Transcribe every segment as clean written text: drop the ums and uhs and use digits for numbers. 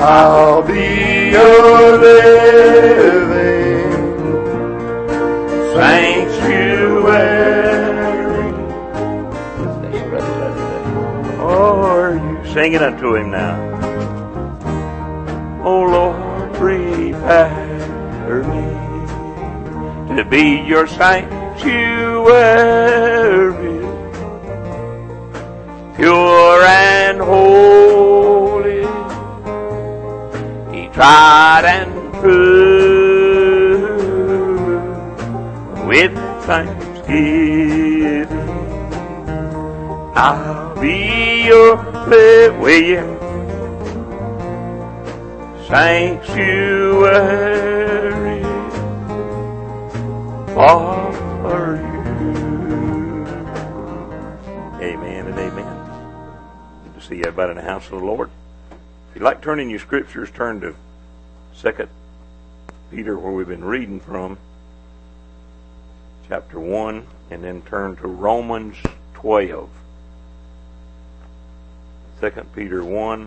I'll be your living sanctuary. Oh, are you singing unto him now? Oh Lord, prepare me to be your sanctuary, pure and holy, tried and true, with thanksgiving, I'll be your sanctuary for you. Amen and amen. Good to see everybody in the house of the Lord. If you'd like to turn in your scriptures, turn to 2 Peter, where we've been reading from, chapter 1, and then turn to Romans 12. 2 Peter 1,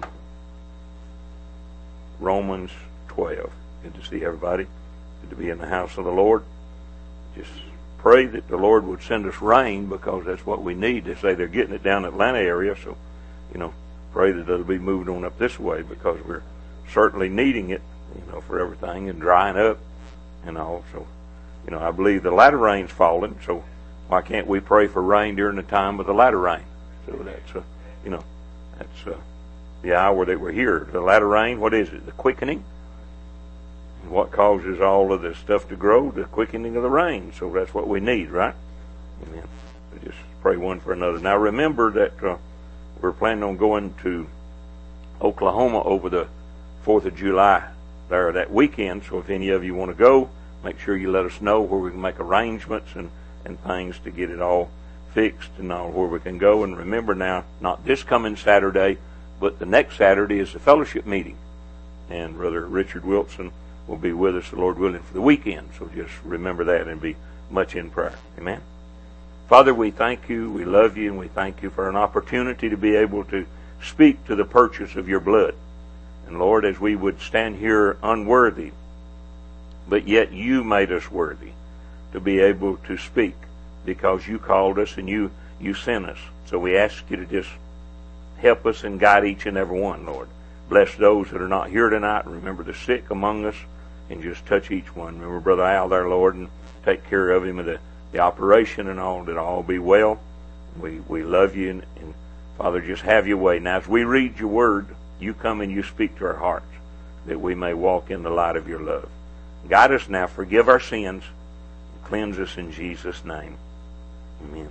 Romans 12. Good to see everybody. Good to be in the house of the Lord. Just pray that the Lord would send us rain, because that's what we need. They say they're getting it down in the Atlanta area, so, pray that it'll be moved on up this way, because we're certainly needing it, for everything, and drying up and all. So, I believe the latter rain's falling, so why can't we pray for rain during the time of the latter rain? So that's, that's the hour that we're here. The latter rain, what is it? The quickening. And what causes all of this stuff to grow? The quickening of the rain. So that's what we need, right? Amen. So just pray one for another. Now remember that we're planning on going to Oklahoma over the 4th of July there that weekend. So if any of you want to go, make sure you let us know where we can make arrangements and things to get it all fixed and all where we can go. And remember now, not this coming Saturday, but the next Saturday is the fellowship meeting. And Brother Richard Wilson will be with us, the Lord willing, for the weekend. So just remember that and be much in prayer. Amen. Father, we thank you, we love you, and we thank you for an opportunity to be able to speak to the purchase of your blood. And Lord, as we would stand here unworthy, but yet you made us worthy to be able to speak, because you called us and you sent us. So we ask you to just help us and guide each and every one, Lord. Bless those that are not here tonight, and remember the sick among us, and just touch each one. Remember Brother Al there, Lord, and take care of him of the operation and all, that all be well. We love you, and Father, just have your way. Now as we read your word, you come and you speak to our hearts, that we may walk in the light of your love. Guide us now, forgive our sins, and cleanse us in Jesus' name. Amen.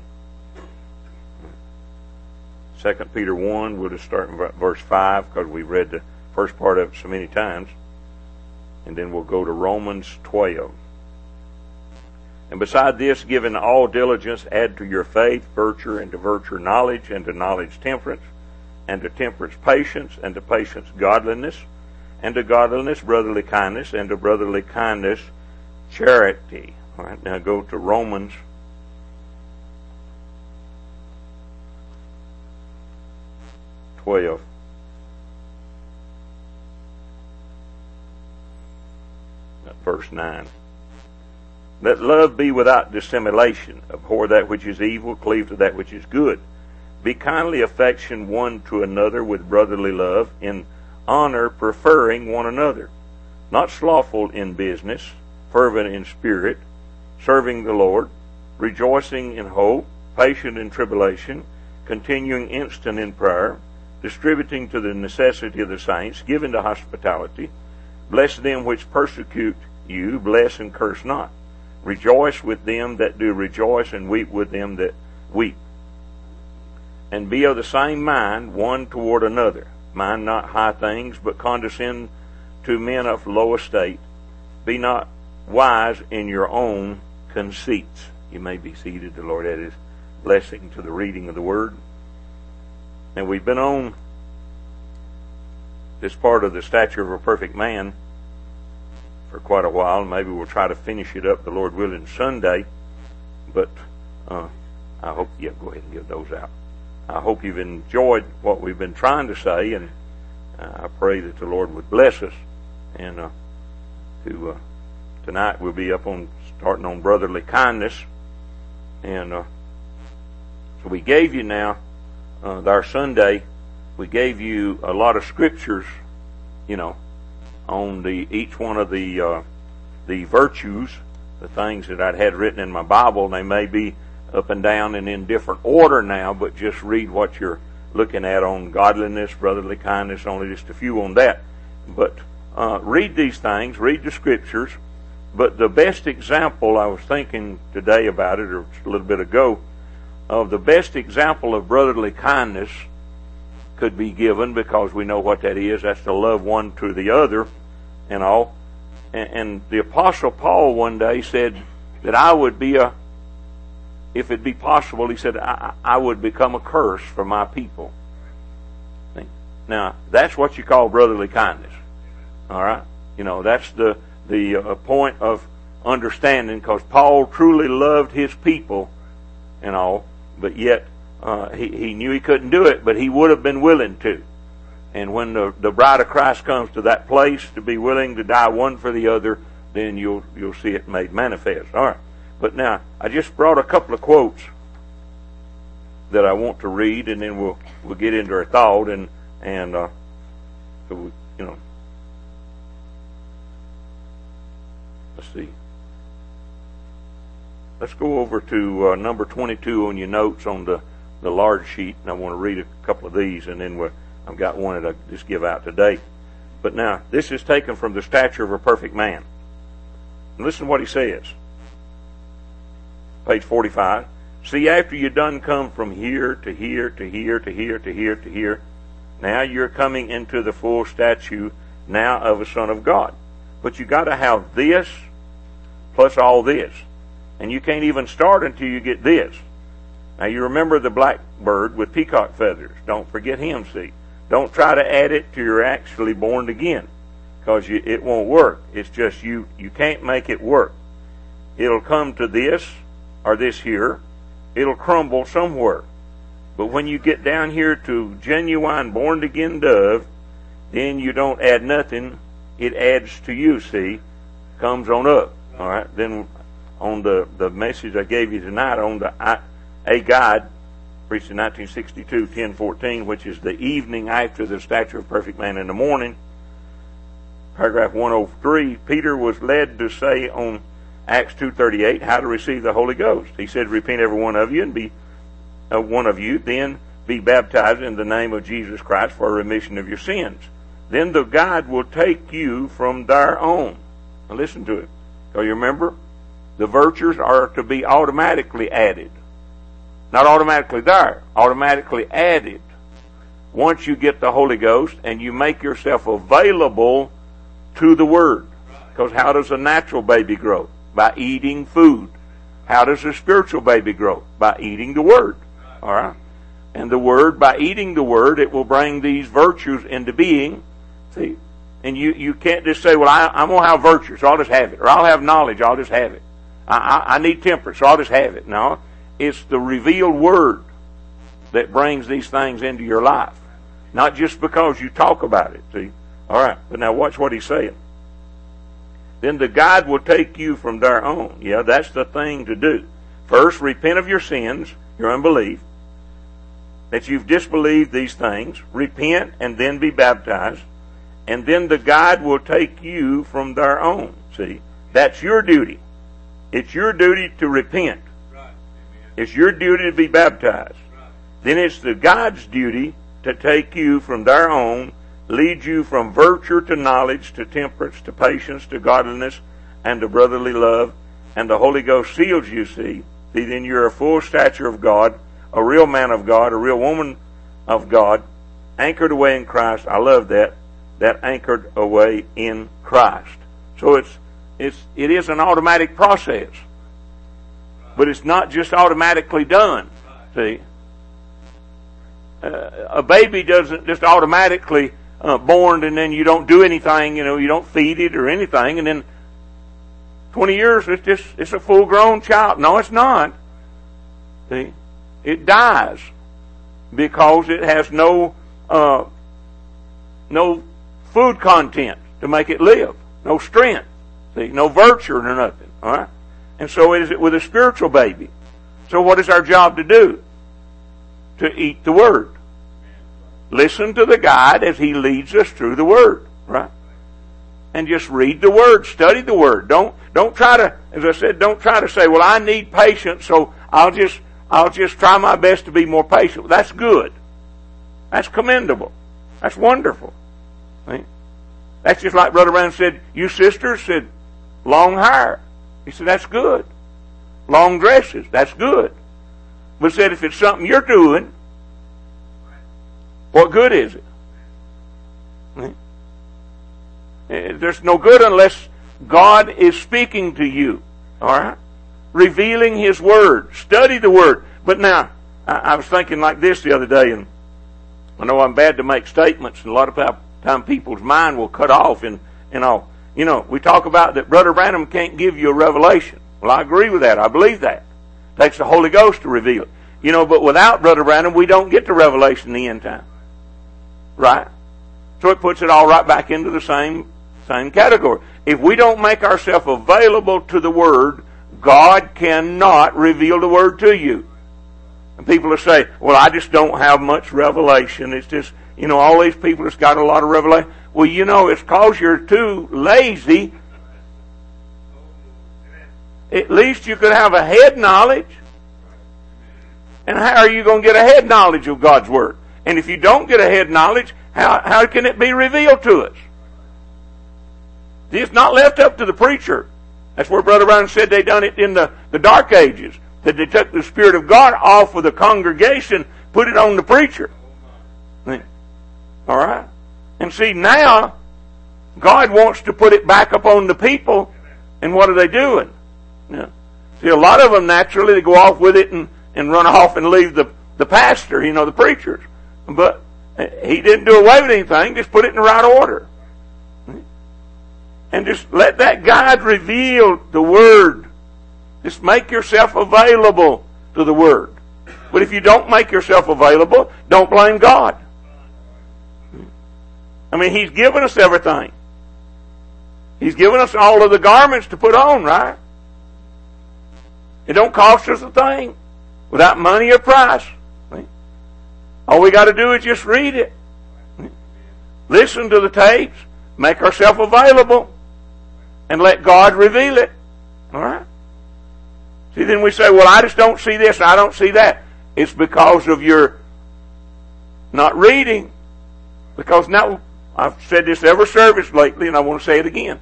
2 Peter 1, we'll just start in verse 5, because we've read the first part of it so many times. And then we'll go to Romans 12. And beside this, given all diligence, add to your faith virtue, and to virtue knowledge, and to knowledge temperance, and to temperance patience, and to patience godliness, and to godliness brotherly kindness, and to brotherly kindness charity. All right, now go to Romans 12. Verse 9. Let love be without dissimulation. Abhor that which is evil, cleave to that which is good. Be kindly affectioned one to another with brotherly love, in honor preferring one another. Not slothful in business, fervent in spirit, serving the Lord, rejoicing in hope, patient in tribulation, continuing instant in prayer, distributing to the necessity of the saints, given to hospitality. Bless them which persecute you, bless and curse not. Rejoice with them that do rejoice, and weep with them that weep. And be of the same mind one toward another. Mind not high things, but condescend to men of low estate. Be not wise in your own conceits. You may be seated. The Lord add his blessing to the reading of the word. And we've been on this part of the stature of a perfect man for quite a while. Maybe we'll try to finish it up, the Lord willing, Sunday. But I hope, go ahead and give those out. I hope you've enjoyed what we've been trying to say, and I pray that the Lord would bless us. And tonight we'll be starting on brotherly kindness. And so we gave you now, our Sunday, we gave you a lot of scriptures, on each one of the virtues, the things that I'd had written in my Bible. They may be up and down and in different order now, but just read what you're looking at on godliness, brotherly kindness, only just a few on that. But read these things, read the scriptures. But the best example, I was thinking today about it, or a little bit ago, of the best example of brotherly kindness could be given, because we know what that is. That's to love one to the other and all. And the Apostle Paul one day said that I would be if it be possible, he said, I would become a curse for my people. Now, that's what you call brotherly kindness. All right? That's the point of understanding, because Paul truly loved his people and all, but yet he knew he couldn't do it, but he would have been willing to. And when the bride of Christ comes to that place to be willing to die one for the other, then you'll see it made manifest. All right. But now, I just brought a couple of quotes that I want to read, and then we'll get into our thought, and so we, let's see. Let's go over to number 22 on your notes on the large sheet, and I want to read a couple of these, and then I've got one that I just give out today. But now, this is taken from the stature of a perfect man. And listen to what he says. Page 45. See, after you done come from here to here to here to here to here to here, now you're coming into the full stature now of a son of God. But you got to have this plus all this. And you can't even start until you get this. Now you remember the blackbird with peacock feathers. Don't forget him, see. Don't try to add it till you're actually born again, because it won't work. It's just you can't make it work. It'll come to this or this here. It'll crumble somewhere. But when you get down here to genuine born again dove, then you don't add nothing. It adds to you, see. Comes on up. All right. Then on the message I gave you tonight on a guide, preached in 1962, 10:14, which is the evening after the stature of perfect man in the morning. Paragraph 103, Peter was led to say on Acts 2:38 how to receive the Holy Ghost. He said, repent every one of you and be one of you, then be baptized in the name of Jesus Christ for a remission of your sins. Then the guide will take you from their own. Now listen to it. So you remember, the virtues are to be automatically added. Not automatically there, automatically added. Once you get the Holy Ghost and you make yourself available to the Word. Because how does a natural baby grow? By eating food. How does a spiritual baby grow? By eating the Word. All right? And the Word, by eating the Word, it will bring these virtues into being. See? And you can't just say, well, I'm going to have virtue, so I'll just have it. Or I'll have knowledge, I'll just have it. I need temperance, so I'll just have it. No. It's the revealed Word that brings these things into your life. Not just because you talk about it, see? All right, but now watch what he's saying. Then the guide will take you from their own. Yeah, that's the thing to do. First, repent of your sins, your unbelief, that you've disbelieved these things. Repent and then be baptized. And then the guide will take you from their own. See, that's your duty. It's your duty to repent. It's your duty to be baptized. Then it's the guide's duty to take you from their own, lead you from virtue to knowledge, to temperance, to patience, to godliness, and to brotherly love. And the Holy Ghost seals you, see. See, then you're a full stature of God, a real man of God, a real woman of God, anchored away in Christ. I love that. That anchored away in Christ. So it is an automatic process. But it's not just automatically done. See? A baby doesn't just automatically born and then you don't do anything, you don't feed it or anything, and then 20 years it's a full grown child. No, it's not. See? It dies because it has no no food content to make it live, no strength, see, no virtue or nothing. All right, and so is it with a spiritual baby. So what is our job to do? To eat the Word. Listen to the guide as he leads us through the Word, right? And just read the Word, study the Word. Don't try to, as I said, don't try to say, well, I need patience, so I'll just try my best to be more patient. That's good. That's commendable. That's wonderful. See? That's just like Brother Brown said, you sisters said, long hair. He said, that's good. Long dresses, that's good. But said, if it's something you're doing, what good is it? See? There's no good unless God is speaking to you. Alright? Revealing His Word. Study the Word. But now, I was thinking like this the other day, and I know I'm bad to make statements, and a lot of time people's mind will cut off, and all. You know, we talk about that Brother Branham can't give you a revelation. Well, I agree with that. I believe that. It takes the Holy Ghost to reveal it. You know, but without Brother Branham, we don't get to revelation in the end time. Right? So it puts it all right back into the same category. If we don't make ourselves available to the Word, God cannot reveal the Word to you. And people will say, well, I just don't have much revelation. It's just, you know, all these people that's got a lot of revelation. Well, you know, it's because you're too lazy. At least you could have a head knowledge. And how are you going to get a head knowledge of God's Word? And if you don't get a head knowledge, how can it be revealed to us? It's not left up to the preacher. That's where Brother Brown said they done it in the Dark Ages. That they took the Spirit of God off of the congregation, put it on the preacher. Alright? And see, now, God wants to put it back upon the people, and what are they doing? Yeah. See, a lot of them naturally, they go off with it and run off and leave the pastor, you know, the preachers. But he didn't do away with anything, just put it in the right order. And just let that guide reveal the Word. Just make yourself available to the Word. But if you don't make yourself available, don't blame God. I mean, He's given us everything. He's given us all of the garments to put on, right? It don't cost us a thing without money or price. All we got to do is just read it. Listen to the tapes. Make ourselves available. And let God reveal it. Alright? See, then we say, well, I just don't see this, I don't see that. It's because of your not reading. Because now, I've said this every service lately, and I want to say it again.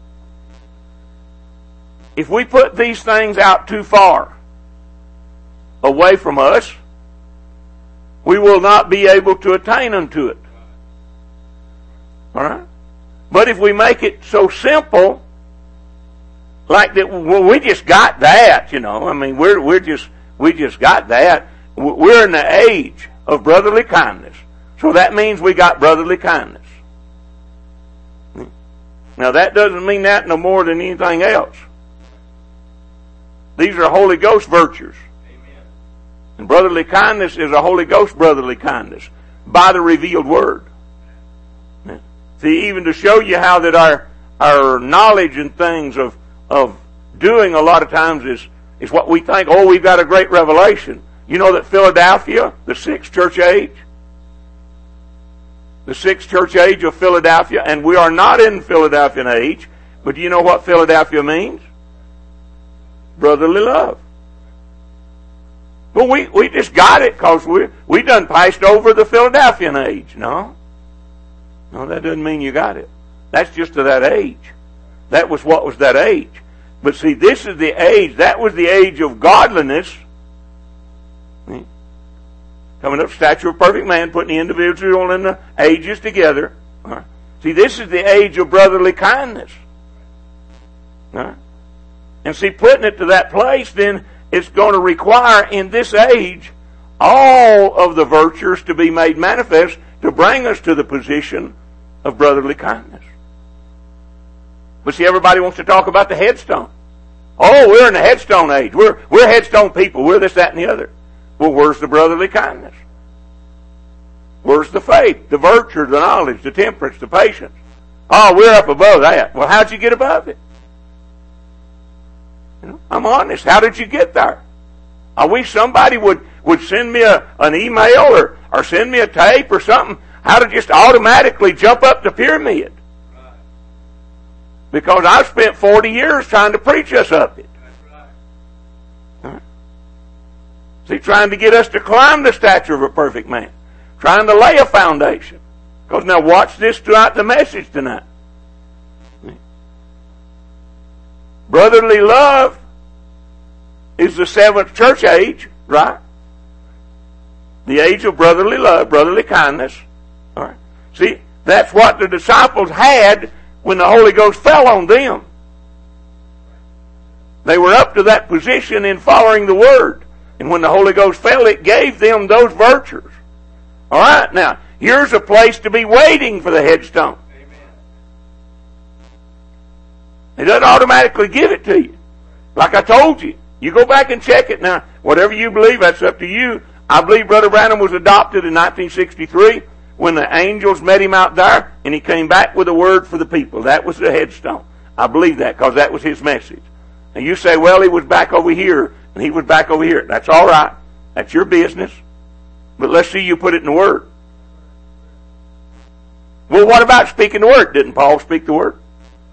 If we put these things out too far away from us, we will not be able to attain unto it. Alright? But if we make it so simple, like that, well, we just got that, you know. I mean, we just got that. We're in the age of brotherly kindness. So that means we got brotherly kindness. Now that doesn't mean that no more than anything else. These are Holy Ghost virtues. Amen. And brotherly kindness is a Holy Ghost brotherly kindness by the revealed Word. See, even to show you how that our knowledge and things of doing a lot of times is what we think, oh, we've got a great revelation. You know that Philadelphia, the sixth church age of Philadelphia, and we are not in Philadelphian age, but do you know what Philadelphia means? Brotherly love. Well, we just got it because we done passed over the Philadelphian age. No, that doesn't mean you got it. That's just to that age. That was what was that age. But see, this is the age, that was the age of godliness. Coming up, stature of perfect man, putting the individual and the ages together. Right. See, this is the age of brotherly kindness. Right. And see, putting it to that place, then it's going to require in this age all of the virtues to be made manifest to bring us to the position of brotherly kindness. But see, everybody wants to talk about the headstone. Oh, we're in the headstone age. We're headstone people. We're this, that, and the other. Well, where's the brotherly kindness? Where's the faith, the virtue, the knowledge, the temperance, the patience? Oh, we're up above that. Well, how'd you get above it? I'm honest. How did you get there? I wish somebody would send me an email or send me a tape or something, how to just automatically jump up the pyramid. Because I've spent 40 years trying to preach us up it. See, trying to get us to climb the stature of a perfect man. Trying to lay a foundation. Because now watch this throughout the message tonight. Brotherly love is the seventh church age, right? The age of brotherly love, brotherly kindness. All right. See, that's what the disciples had when the Holy Ghost fell on them. They were up to that position in following the Word. And when the Holy Ghost fell, it gave them those virtues. All right, now, here's a place to be waiting for the headstone. It doesn't automatically give it to you. Like I told you. You go back and check it. Now, whatever you believe, that's up to you. I believe Brother Branham was adopted in 1963 when the angels met him out there and he came back with a word for the people. That was the headstone. I believe that because that was his message. And you say, well, he was back over here and he was back over here. That's all right. That's your business. But let's see you put it in the Word. Well, what about speaking the Word? Didn't Paul speak the Word?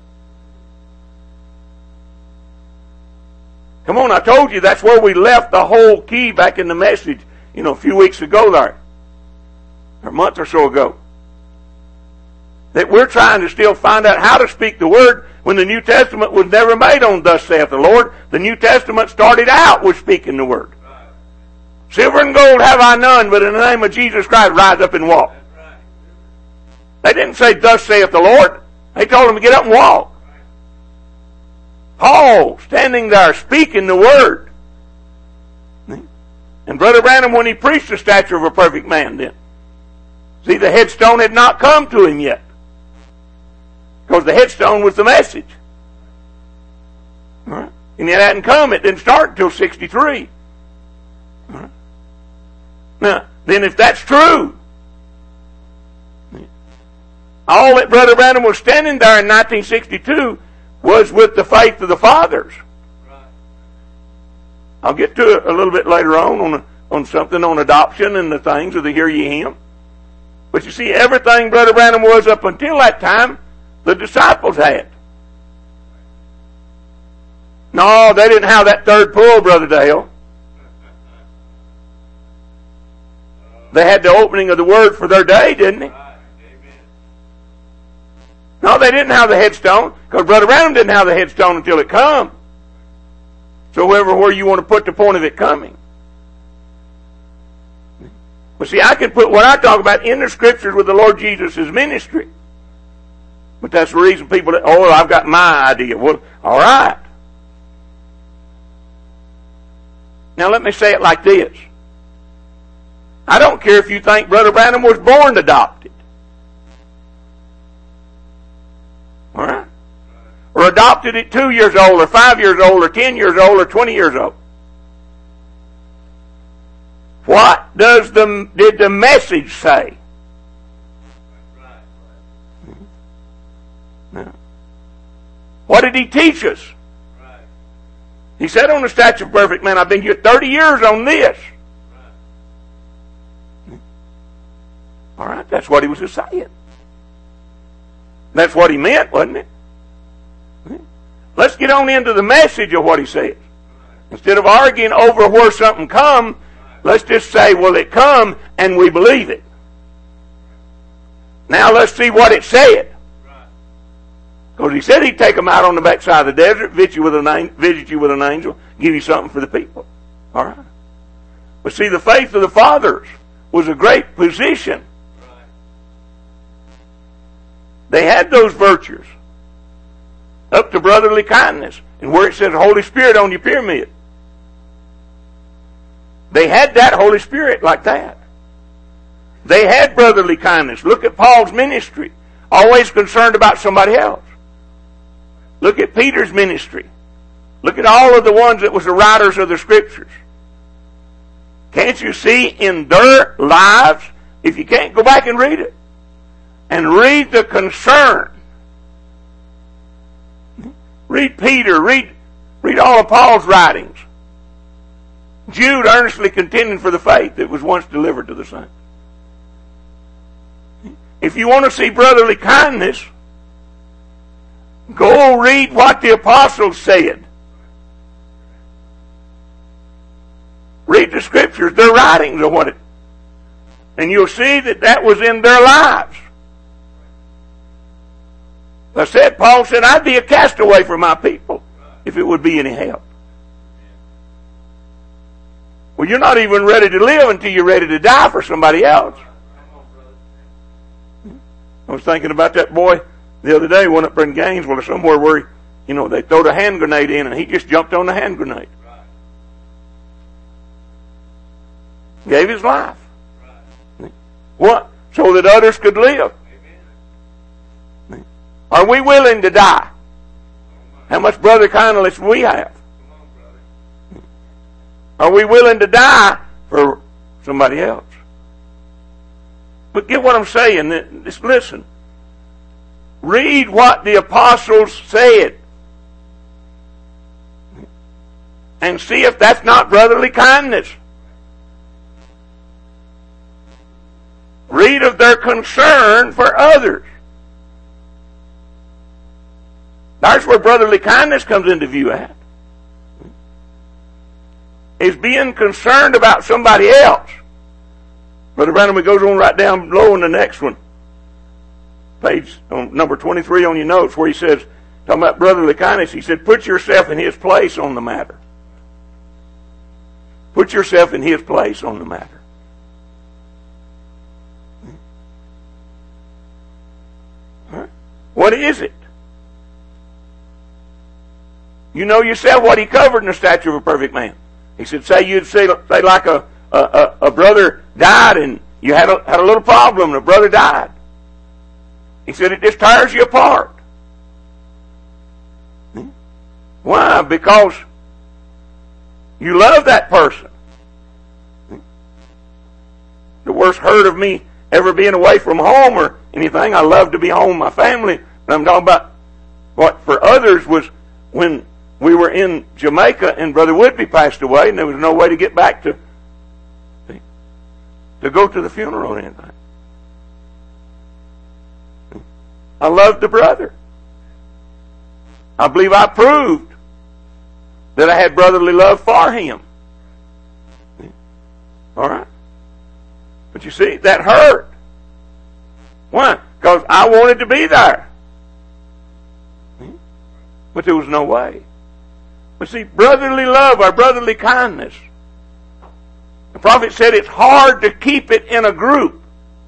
Come on, I told you that's where we left the whole key back in the message, a few weeks ago there. Or a month or so ago. That we're trying to still find out how to speak the Word when the New Testament was never made on thus saith the Lord. The New Testament started out with speaking the Word. Silver and gold have I none, but in the name of Jesus Christ rise up and walk. They didn't say thus saith the Lord. They told them to get up and walk. Paul standing there speaking the Word. And Brother Branham, when he preached the stature of a perfect man then, see, the headstone had not come to him yet. Because the headstone was the message. All right? And it hadn't come. It didn't start until 63. All right? Now, then if that's true, all that Brother Branham was standing there in 1962 was with the faith of the fathers. I'll get to it a little bit later on something on adoption and the things of the Hear Ye Him. But you see, everything Brother Branham was up until that time, the disciples had. No, they didn't have that third pull, Brother Dale. They had the opening of the Word for their day, didn't they? No, they didn't have the headstone, because Brother Branham didn't have the headstone until it come. So where you want to put the point of it coming. But see, I can put what I talk about in the Scriptures with the Lord Jesus' ministry. But that's the reason people, I've got my idea. Well, all right. Now let me say it like this. I don't care if you think Brother Branham was born adopted. All right? Or adopted at 2 years old, or 5 years old, or 10 years old, or 20 years old. What did the message say? No. What did he teach us? He said on the stature of perfect man, I've been here 30 years on this. All right, that's what he was saying. That's what he meant, wasn't it? Let's get on into the message of what he says. Instead of arguing over where something come, let's just say, well, it come and we believe it. Now let's see what it said. Because he said he'd take them out on the backside of the desert, visit you with an angel, give you something for the people. All right. But see, the faith of the fathers was a great position. They had those virtues. Up to brotherly kindness. And where it says Holy Spirit on your pyramid. They had that Holy Spirit like that. They had brotherly kindness. Look at Paul's ministry. Always concerned about somebody else. Look at Peter's ministry. Look at all of the ones that was the writers of the Scriptures. Can't you see in their lives If you can't, go back and read it. And read the concern. Read Peter. Read all of Paul's writings. Jude earnestly contending for the faith that was once delivered to the saints. If you want to see brotherly kindness, go read what the apostles said. Read the scriptures, their writings of what it, and you'll see that was in their lives. I said, Paul said, I'd be a castaway for my people if it would be any help. Well, you're not even ready to live until you're ready to die for somebody else. I was thinking about that boy the other day, went up there in Gainesville or somewhere where, they throwed a hand grenade in and he just jumped on the hand grenade. Gave his life. What? So that others could live. Are we willing to die? How much brother kindness we have? Are we willing to die for somebody else? But get what I'm saying. Just listen. Read what the apostles said. And see if that's not brotherly kindness. Read of their concern for others. That's where brotherly kindness comes into view at. Is being concerned about somebody else. Brother Branham goes on right down below in the next one. Page number 23 on your notes where he says, talking about brotherly kindness, he said, put yourself in his place on the matter. Put yourself in his place on the matter. What is it? You know yourself what he covered in the stature of a perfect man. He said, say like a brother died and you had a little problem and a brother died. He said it just tears you apart. Why? Because you love that person. The worst hurt of me ever being away from home or anything, I love to be home with my family. And I'm talking about what for others was when we were in Jamaica and Brother Woodby passed away and there was no way to get back to go to the funeral or anything. I loved the brother. I believe I proved that I had brotherly love for him. All right? But you see, that hurt. Why? Because I wanted to be there. But there was no way. But see, brotherly love or brotherly kindness, the prophet said it's hard to keep it in a group.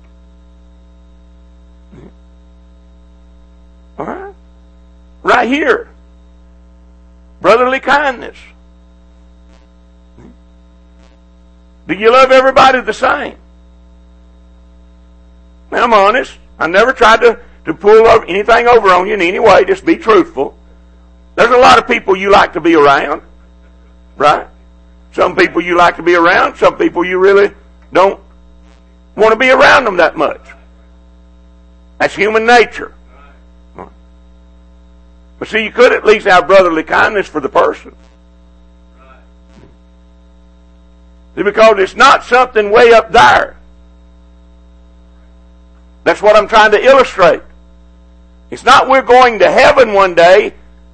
All right? Right here. Brotherly kindness. Do you love everybody the same? Now, I'm honest. I never tried to pull anything over on you in any way. Just be truthful. There's a lot of people you like to be around. Right? Some people you like to be around. Some people you really don't want to be around them that much. That's human nature. But see, you could at least have brotherly kindness for the person. See, because it's not something way up there. That's what I'm trying to illustrate. It's not we're going to heaven one day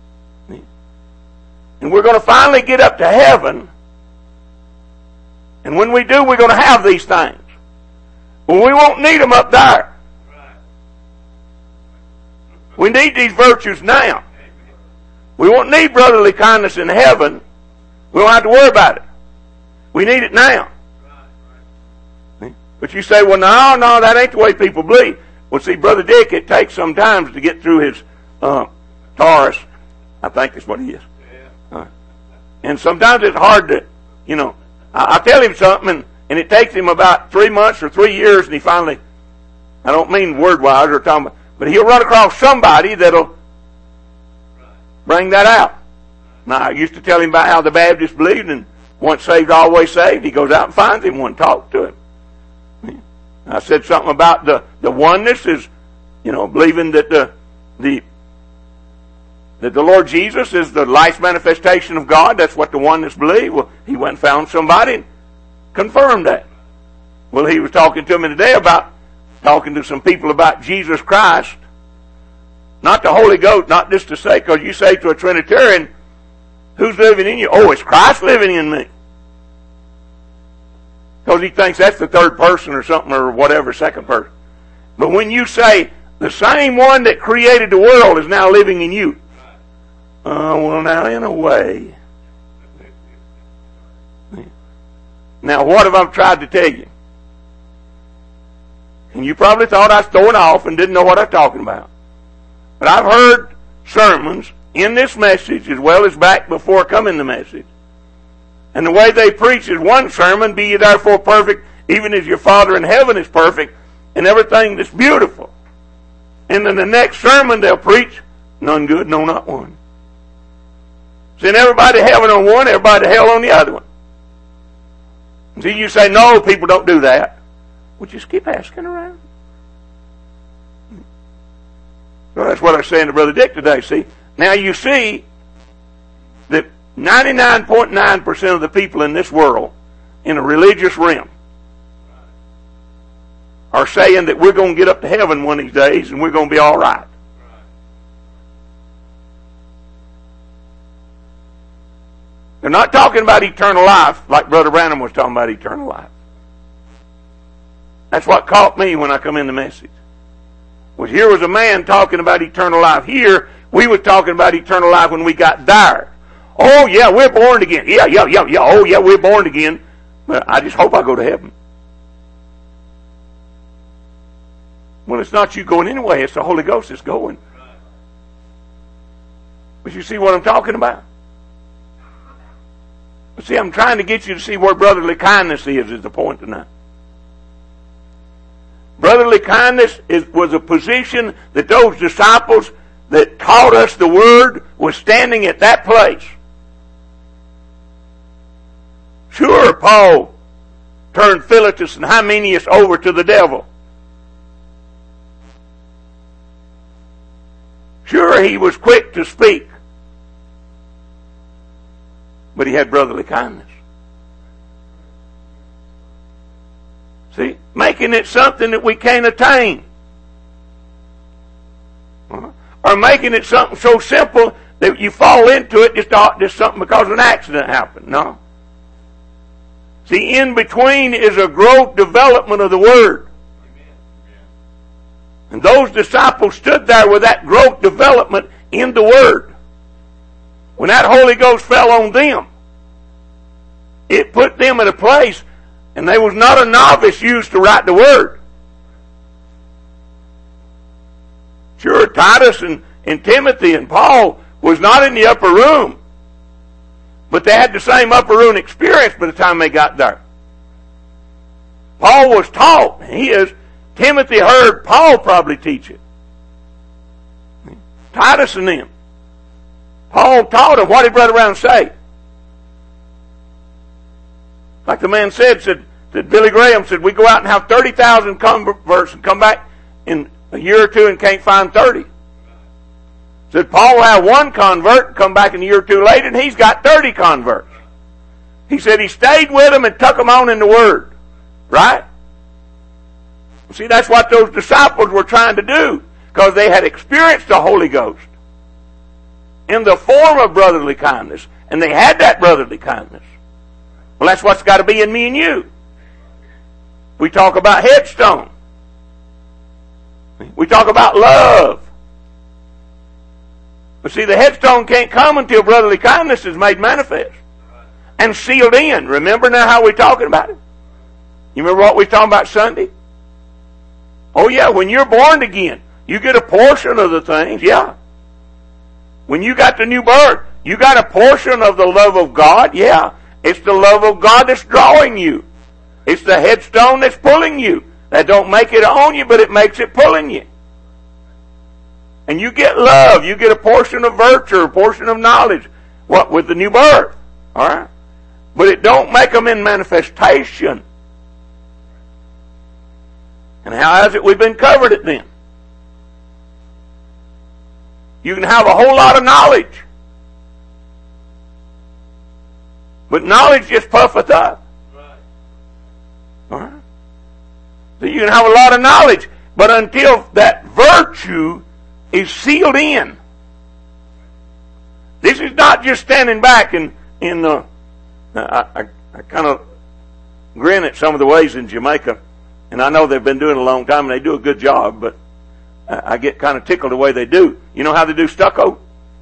and we're going to finally get up to heaven, and when we do, we're going to have these things. Well, we won't need them up there. We need these virtues now. We won't need brotherly kindness in heaven. We don't have to worry about it. We need it now. But you say, well, no, that ain't the way people believe. Well, see, Brother Dick, it takes some time to get through his Taurus. I think that's what he is. And sometimes it's hard to, I tell him something, and it takes him about 3 months or 3 years, and he finally, I don't mean word-wise or talking about, but he'll run across somebody that'll bring that out. Now, I used to tell him about how the Baptists believed, and once saved, always saved. He goes out and finds him one, talks to him. I said something about the oneness is, believing that the Lord Jesus is the life manifestation of God. That's what the oneness believe. Well, he went and found somebody and confirmed that. Well, he was talking to me today about talking to some people about Jesus Christ. Not the Holy Ghost, not just to say, because you say to a Trinitarian, who's living in you? Oh, it's Christ living in me. Because he thinks that's the third person or something, or whatever, second person. But when you say, the same one that created the world is now living in you. Well, now, in a way. Now, what have I tried to tell you? And you probably thought I was throwing off and didn't know what I was talking about. But I've heard sermons in this message as well as back before coming the message. And the way they preach is one sermon, be ye therefore perfect, even as your Father in heaven is perfect, and everything that's beautiful. And then the next sermon they'll preach, none good, no, not one. Send everybody to heaven on one, everybody to hell on the other one. See, you say, no, people don't do that. Well, just keep asking around. So that's what I was saying to Brother Dick today. See, now you see that 99.9% of the people in this world, in a religious realm, are saying that we're going to get up to heaven one of these days and we're going to be all right. They're not talking about eternal life like Brother Branham was talking about eternal life. That's what caught me when I come in the message. Was here was a man talking about eternal life. Here, we were talking about eternal life when we got there. Oh, yeah, we're born again. Yeah. Oh, yeah, we're born again. But I just hope I go to heaven. Well, it's not you going anyway. It's the Holy Ghost that's going. But you see what I'm talking about? But see, I'm trying to get you to see where brotherly kindness is the point tonight. Brotherly kindness was a position that those disciples that taught us the Word was standing at that place. Sure, Paul turned Philetus and Hymenaeus over to the devil. Sure, he was quick to speak. But he had brotherly kindness. See, making it something that we can't attain. Or making it something so simple that you fall into it just something because an accident happened. No. See, in between is a growth development of the Word. And those disciples stood there with that growth development in the Word. When that Holy Ghost fell on them, it put them in a place, and they was not a novice used to write the Word. Sure, Titus and Timothy and Paul was not in the upper room, but they had the same upper room experience by the time they got there. Paul was taught. Timothy heard Paul probably teach it. Titus and them. Paul taught him. What did Brother Brown say? Like the man said Billy Graham said, we go out and have 30,000 converts and come back in a year or two and can't find 30. Said Paul will have one convert and come back in a year or two later and he's got 30 converts. He said he stayed with them and took them on in the Word. Right? See, that's what those disciples were trying to do, because they had experienced the Holy Ghost in the form of brotherly kindness, and they had that brotherly kindness. Well, that's what's got to be in me and you. We talk about headstone. We talk about love. But see, the headstone can't come until brotherly kindness is made manifest and sealed in. Remember now how we're talking about it? You remember what we were talking about Sunday? Oh yeah, when you're born again, you get a portion of the things, yeah. When you got the new birth, you got a portion of the love of God, yeah. It's the love of God that's drawing you. It's the headstone that's pulling you. That don't make it on you, but it makes it pulling you. And you get love. You get a portion of virtue, a portion of knowledge. What? With the new birth. Alright? But it don't make them in manifestation. And how has it we've been covered it then? You can have a whole lot of knowledge, but knowledge just puffeth up. All right? So you can have a lot of knowledge, but until that virtue is sealed in. This is not just standing back and I kind of grin at some of the ways in Jamaica, and I know they've been doing it a long time and they do a good job, but I get kind of tickled the way they do. You know how they do stucco?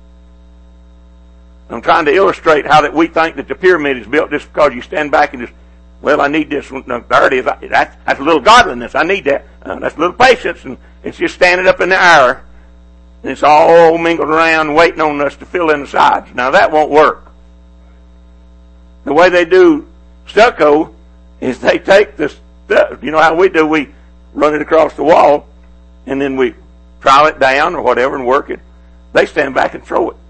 I'm trying to illustrate how that we think that the pyramid is built just because you stand back and just, well, I need this. No, there it is. That's a little godliness. I need that. That's a little patience, and it's just standing up in the air, and it's all mingled around waiting on us to fill in the sides. Now, that won't work. The way they do stucco is they take this stuff. You know how we do? We run it across the wall, and then we trowel it down or whatever and work it. They stand back and throw it.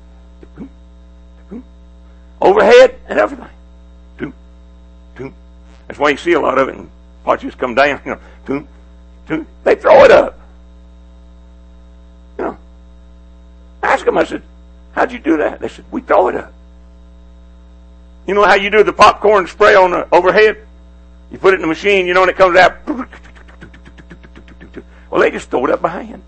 Overhead and everything. That's why you see a lot of it and watch come down. You know, they throw it up. You know, ask them. I said, "How'd you do that?" They said, "We throw it up." You know how you do the popcorn spray on the overhead? You put it in the machine, you know, and it comes out. Well, they just throw it up by hand.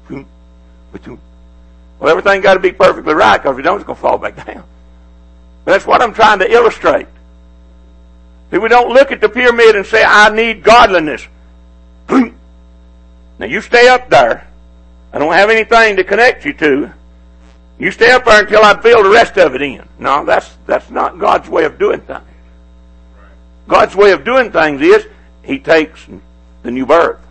Well, everything got to be perfectly right, because if it don't, it's going to fall back down. But that's what I'm trying to illustrate. That we don't look at the pyramid and say, I need godliness. Now you stay up there. I don't have anything to connect you to. You stay up there until I fill the rest of it in. No, that's not God's way of doing things. God's way of doing things is He takes the new birth.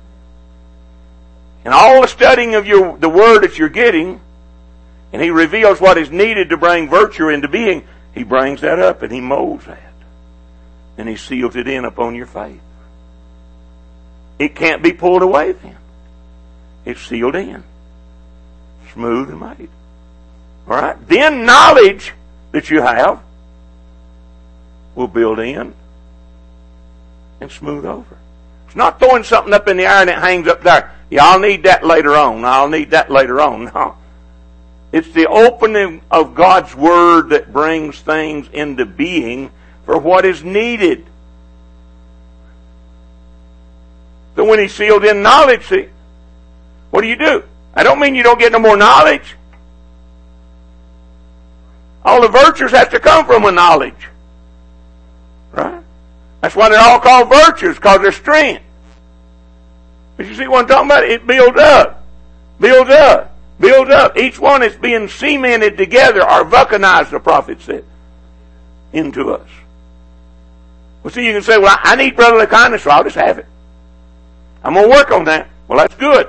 And all the studying of the Word that you're getting, and He reveals what is needed to bring virtue into being, He brings that up and He molds that. And He seals it in upon your faith. It can't be pulled away then. It's sealed in. Smooth and made. Alright? Then knowledge that you have will build in and smooth over. It's not throwing something up in the air and it hangs up there. Yeah, I'll need that later on. I'll need that later on. No. It's the opening of God's Word that brings things into being for what is needed. So when He sealed in knowledge, see, what do? I don't mean you don't get no more knowledge. All the virtues have to come from a knowledge. Right? That's why they're all called virtues, because they're strength. But you see what I'm talking about? It builds up. Builds up. Builds up. Each one is being cemented together, or vulcanized, the prophet said, into us. Well, see, you can say, well, I need brotherly kindness, so I'll just have it. I'm going to work on that. Well, that's good.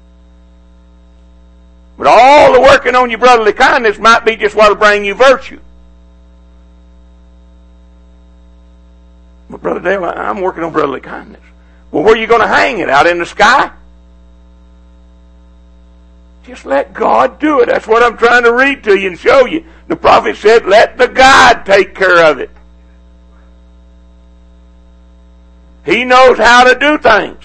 But all the working on your brotherly kindness might be just what will bring you virtue. But Brother Dale, I'm working on brotherly kindness. Well, where are you going to hang it? Out in the sky? Just let God do it. That's what I'm trying to read to you and show you. The prophet said, let the God take care of it. He knows how to do things.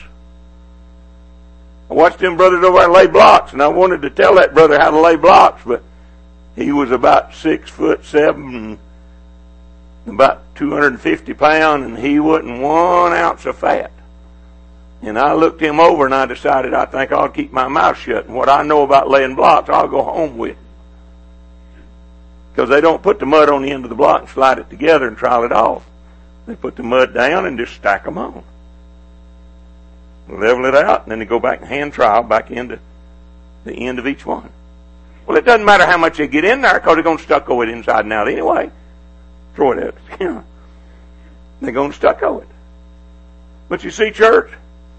I watched them brothers over there lay blocks, and I wanted to tell that brother how to lay blocks, but he was about 6'7", and about 250 pounds, and he wasn't 1 ounce of fat. And I looked him over, and I decided I think I'll keep my mouth shut, and what I know about laying blocks, I'll go home with. Because they don't put the mud on the end of the block and slide it together and trowel it off. They put the mud down and just stack them on. Level it out, and then they go back and hand trowel back into the end of each one. Well, it doesn't matter how much they get in there, because they're going to stucco it inside and out anyway. Throw it at it. They're going to stucco it. But you see, church,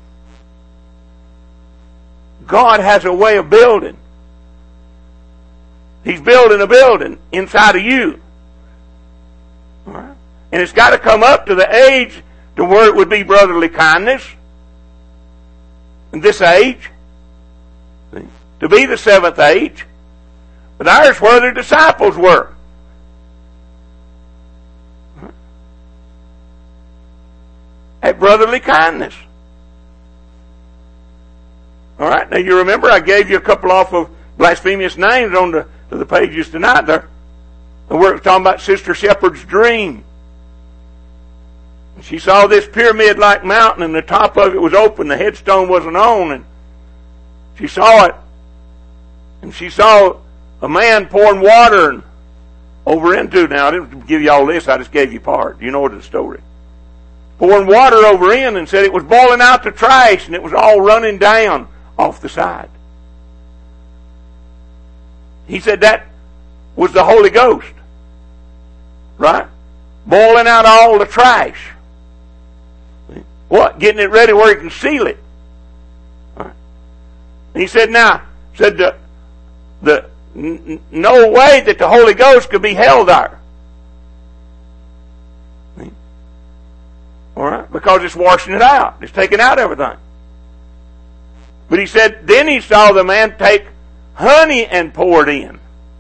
God has a way of building. He's building a building inside of you. All right? And it's got to come up to the age to where it would be brotherly kindness. In this age, to be the seventh age, but there's where their disciples were. At brotherly kindness. All right, now you remember I gave you a couple off of blasphemous names on the pages tonight there. And we're talking about Sister Shepherd's dream. She saw this pyramid-like mountain, and the top of it was open. The headstone wasn't on, and she saw it. And she saw a man pouring water over into it. Now, I didn't give you all this. I just gave you part. You know the story. Pouring water over in, and said it was boiling out the trash, and it was all running down off the side. He said that was the Holy Ghost. Right? Boiling out all the trash. What? Getting it ready where he can seal it. Right? And he said, now, no way that the Holy Ghost could be held there. All right? Because it's washing it out. It's taking out everything. But he said, then he saw the man take honey and pour it in.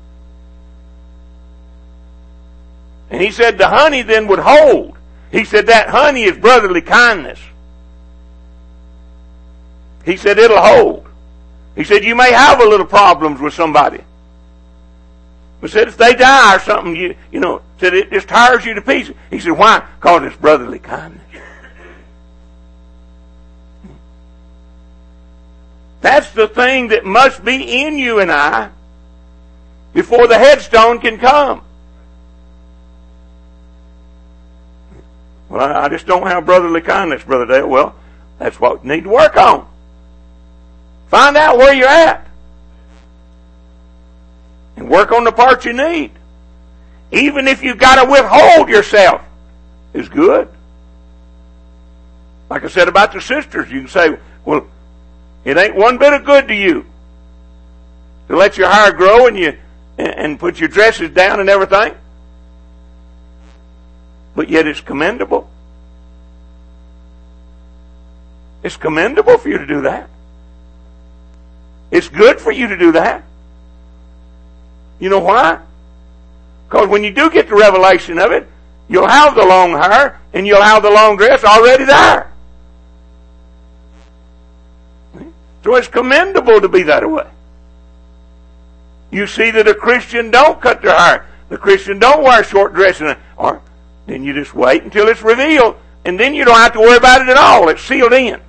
And he said the honey then would hold. He said that honey is brotherly kindness. He said it'll hold. He said you may have a little problems with somebody. But said if they die or something, you know, said it just tires you to pieces. He said why? Because it's brotherly kindness. That's the thing that must be in you and I before the headstone can come. Well, I just don't have brotherly kindness, Brother Dale. Well, that's what you need to work on. Find out where you're at. And work on the part you need. Even if you've got to withhold yourself, is good. Like I said about the sisters, you can say, well, it ain't one bit of good to you to let your hair grow and put your dresses down and everything. But yet it's commendable. It's commendable for you to do that. It's good for you to do that. You know why? Because when you do get the revelation of it, you'll have the long hair and you'll have the long dress already there. So it's commendable to be that way. You see that a Christian don't cut their hair. The Christian don't wear short dresses. Or then you just wait until it's revealed, and then you don't have to worry about it at all. It's sealed in.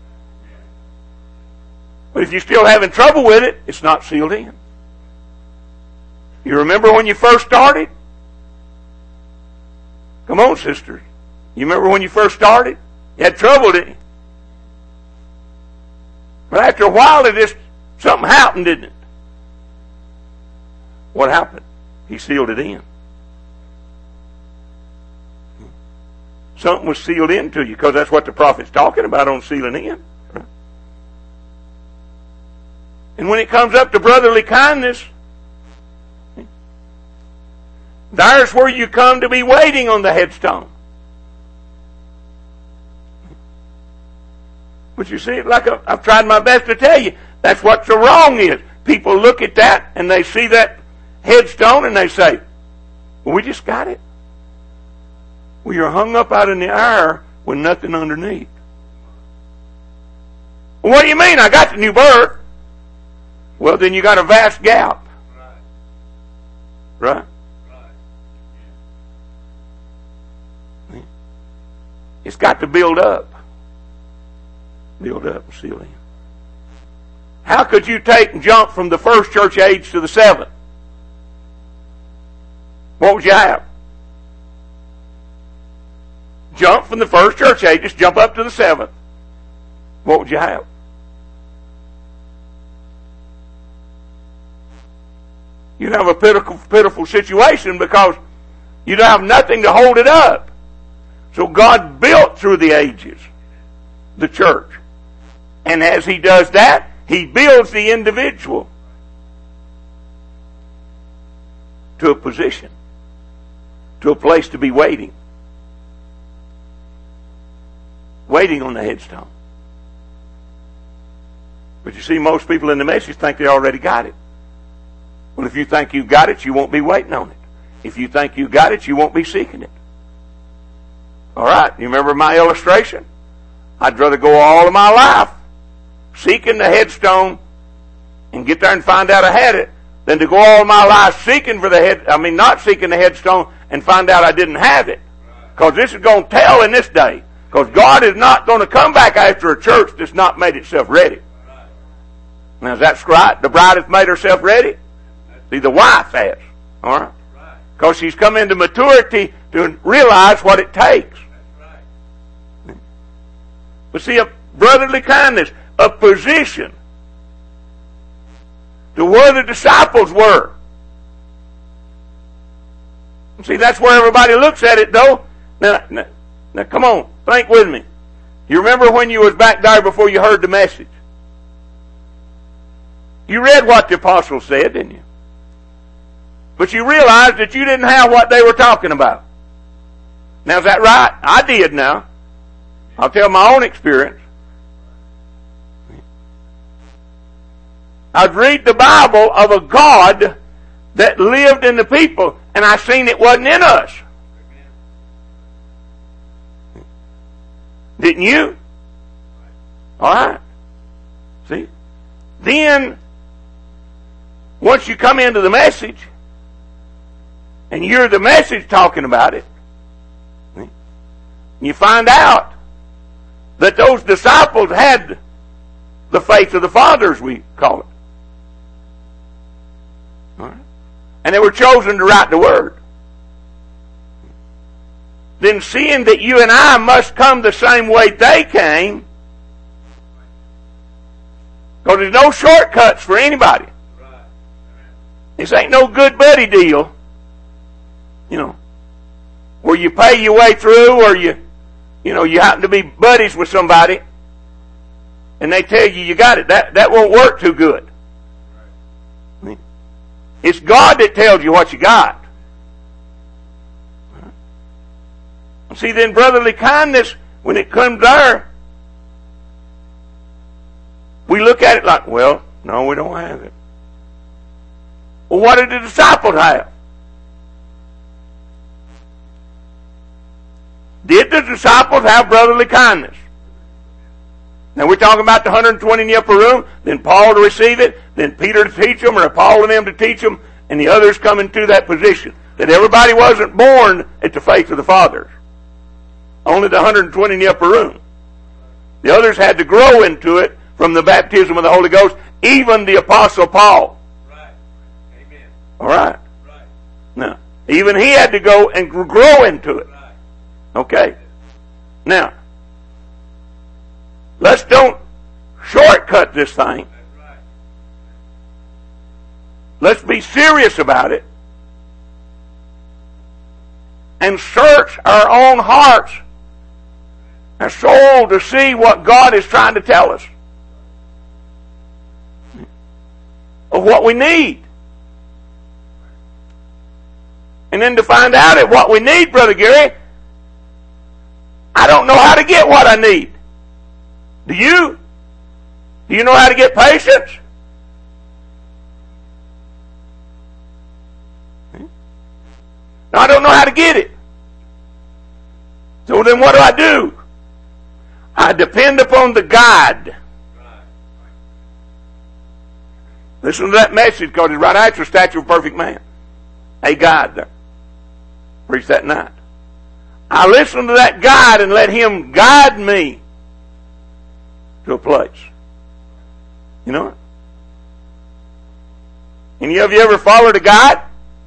But if you're still having trouble with it, it's not sealed in. You remember when you first started? Come on, sisters. You remember when you first started? You had trouble, didn't you? But after a while, something happened, didn't it? What happened? He sealed it in. Something was sealed into you, because that's what the prophet's talking about on sealing in. Right? And when it comes up to brotherly kindness, there's where you come to be waiting on the headstone. But you see, like I've tried my best to tell you, that's what the wrong is. People look at that and they see that headstone and they say, well, we just got it. Well, you're hung up out in the air with nothing underneath. Well, what do you mean? I got the new birth. Well, then you got a vast gap. Right? It's got to build up. Build up and seal in. How could you take and jump from the first church age to the seventh? What would you have? Jump from the first church ages, jump up to the seventh. What would you have? You'd have a pitiful situation because you'd have nothing to hold it up. So God built through the ages the church. And as He does that, He builds the individual to a position, to a place to be waiting. Waiting on the headstone. But you see, most people in the message think they already got it. Well, if you think you've got it, you won't be waiting on it. If you think you've got it, you won't be seeking it. All right, you remember my illustration? I'd rather go all of my life seeking the headstone and get there and find out I had it than to go all my life seeking for not seeking the headstone and find out I didn't have it. Because this is going to tell in this day. Because God is not going to come back after a church that's not made itself ready. Now, is that right? The bride has made herself ready? See, the wife has. All right? Because she's come into maturity to realize what it takes. But see, a brotherly kindness, a position to where the disciples were. See, that's where everybody looks at it, though. Now, come on, think with me. You remember when you was back there before you heard the message? You read what the apostles said, didn't you? But you realized that you didn't have what they were talking about. Now, is that right? I did now. I'll tell my own experience. I'd read the Bible of a God that lived in the people, and I seen it wasn't in us. Didn't you? All right. See? Then, once you come into the message, and you're the message talking about it, you find out that those disciples had the faith of the fathers, we call it. All right. And they were chosen to write the Word. Then seeing that you and I must come the same way they came, because there's no shortcuts for anybody. This ain't no good buddy deal, where you pay your way through, or you happen to be buddies with somebody, and they tell you got it. That won't work too good. It's God that tells you what you got. See, then brotherly kindness, when it comes there, we look at it like, well, no, we don't have it. Well, what did the disciples have? Did the disciples have brotherly kindness? Now we're talking about the 120 in the upper room, then Paul to receive it, then Peter to teach them, or Paul and them to teach them, and the others come into that position. That everybody wasn't born at the faith of the fathers. Only the 120 in the upper room. The others had to grow into it from the baptism of the Holy Ghost, even the Apostle Paul. Right. Amen. All right. Right. Now, even he had to go and grow into it. Right. Okay. Now, let's don't shortcut this thing. That's right. Let's be serious about it and search our own hearts and soul to see what God is trying to tell us of what we need. And then to find out that what we need, Brother Gary, I don't know how to get what I need. Do you? Do you know how to get patience? No, I don't know how to get it. So then what do? I depend upon the guide. Listen to that message, because it's right after the statue of a perfect man. A guide there. Preach that night. I listen to that guide and let him guide me to a place. You know it? Any of you ever followed a guide?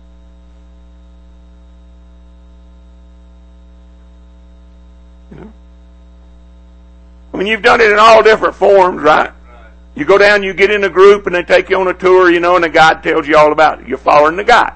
I mean, you've done it in all different forms, right? You go down, you get in a group, and they take you on a tour, and the guide tells you all about it. You're following the guide.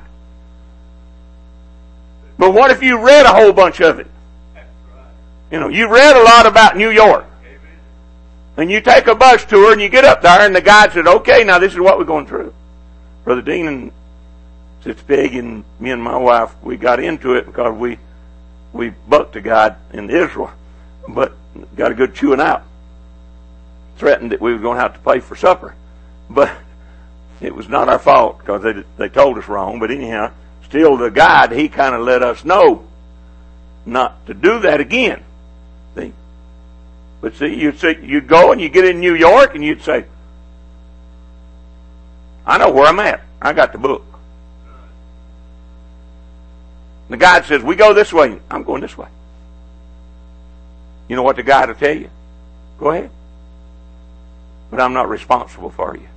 But what if you read a whole bunch of it? You read a lot about New York. And you take a bus tour, and you get up there, and the guide said, okay, now this is what we're going through. Brother Dean and Sister Peggy and me and my wife, we got into it because we bucked a guide in Israel. But got a good chewing out. Threatened that we were going to have to pay for supper. But it was not our fault because they told us wrong. But anyhow, still the guide, he kind of let us know not to do that again. See? But see, you'd go and you get in New York and you'd say, I know where I'm at. I got the book. The guide says, we go this way. I'm going this way. You know what the guide will tell you? Go ahead. But I'm not responsible for you.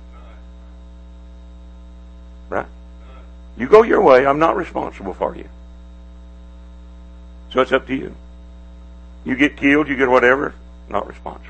Right? You go your way. I'm not responsible for you. So it's up to you. You get killed, you get whatever, not responsible.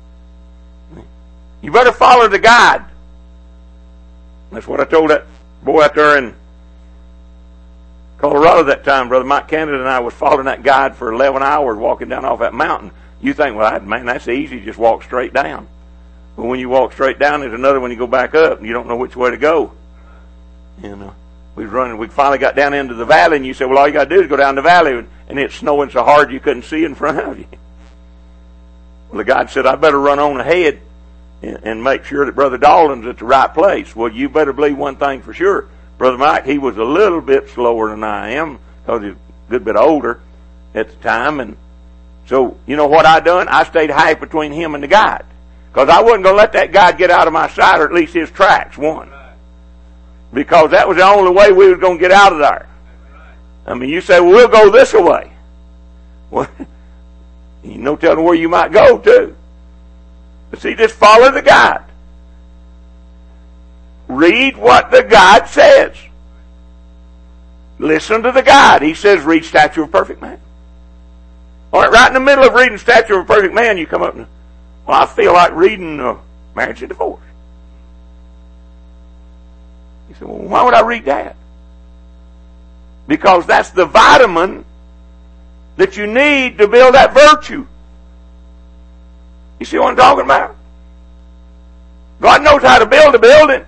You better follow the guide. That's what I told that boy out there in Colorado that time. Brother Mike Canada and I was following that guide for 11 hours walking down off that mountain. You think, well, man, that's easy. Just walk straight down. But when you walk straight down, there's another one you go back up, and you don't know which way to go. And we was running. We finally got down into the valley, and you said, well, all you got to do is go down the valley, and it's snowing so hard you couldn't see in front of you. Well, the guide said, I better run on ahead and make sure that Brother Dalton's at the right place. Well, you better believe one thing for sure. Brother Mike, he was a little bit slower than I am, because he's a good bit older at the time. And so, you know what I done? I stayed half between him and the guide. Because I wasn't going to let that guide get out of my sight, or at least his tracks, one. Because that was the only way we was going to get out of there. I mean, you say, well, we'll go this way. Well, you know telling where you might go, too. But see, just follow the guide. Read what the guide says. Listen to the guide. He says, read Statue of a Perfect Man. All right, right in the middle of reading Statue of a Perfect Man, you come up and, well, I feel like reading Marriage and Divorce. He said, well, why would I read that? Because that's the vitamin that you need to build that virtue. You see what I'm talking about? God knows how to build a building.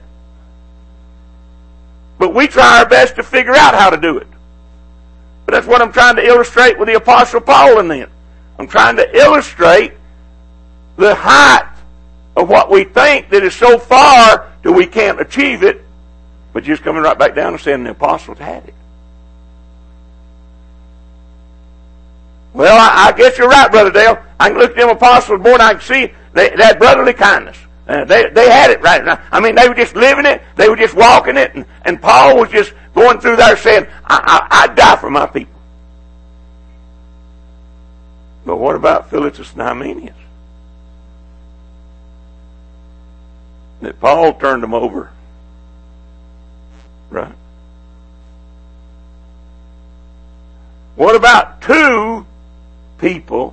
But we try our best to figure out how to do it. But that's what I'm trying to illustrate with the Apostle Paul in them. I'm trying to illustrate the height of what we think that is so far that we can't achieve it, but just coming right back down and saying the apostles had it. Well, I guess you're right, Brother Dale. I can look at them apostles board and I can see they had brotherly kindness. They had it right now. I mean, they were just living it. They were just walking it. And Paul was just going through there saying, I'd die for my people. But what about Philetus and Hymenaeus? That Paul turned them over. Right? What about two people?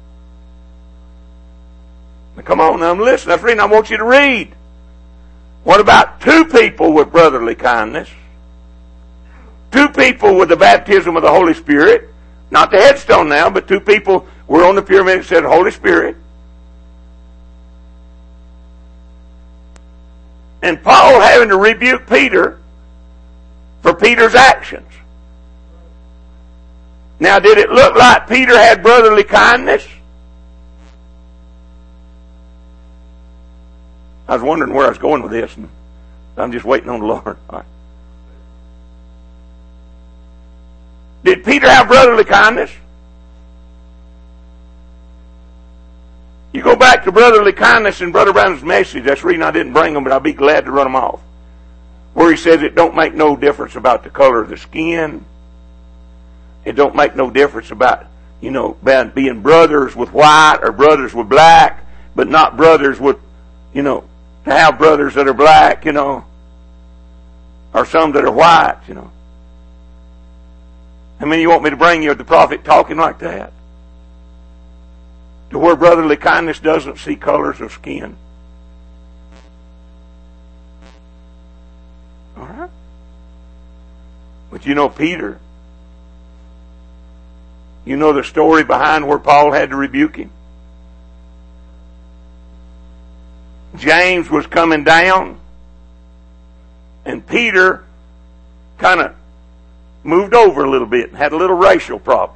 Now, come on, now I'm listening. That's reading. I want you to read. What about two people with brotherly kindness? Two people with the baptism of the Holy Spirit. Not the headstone now, but two people were on the pyramid and said Holy Spirit. And Paul having to rebuke Peter for Peter's actions. Now, did it look like Peter had brotherly kindness? I was wondering where I was going with this, and I'm just waiting on the Lord. All right. Did Peter have brotherly kindness? You go back to brotherly kindness in Brother Brown's message. That's the reason I didn't bring them, but I'll be glad to run them off. Where he says it don't make no difference about the color of the skin. It don't make no difference about, being brothers with white or brothers with black, but not brothers with, to have brothers that are black, or some that are white, How many you want me to bring you the prophet talking like that? To where brotherly kindness doesn't see colors of skin. All right? But Peter, you know the story behind where Paul had to rebuke him. James was coming down, and Peter kind of moved over a little bit and had a little racial problem.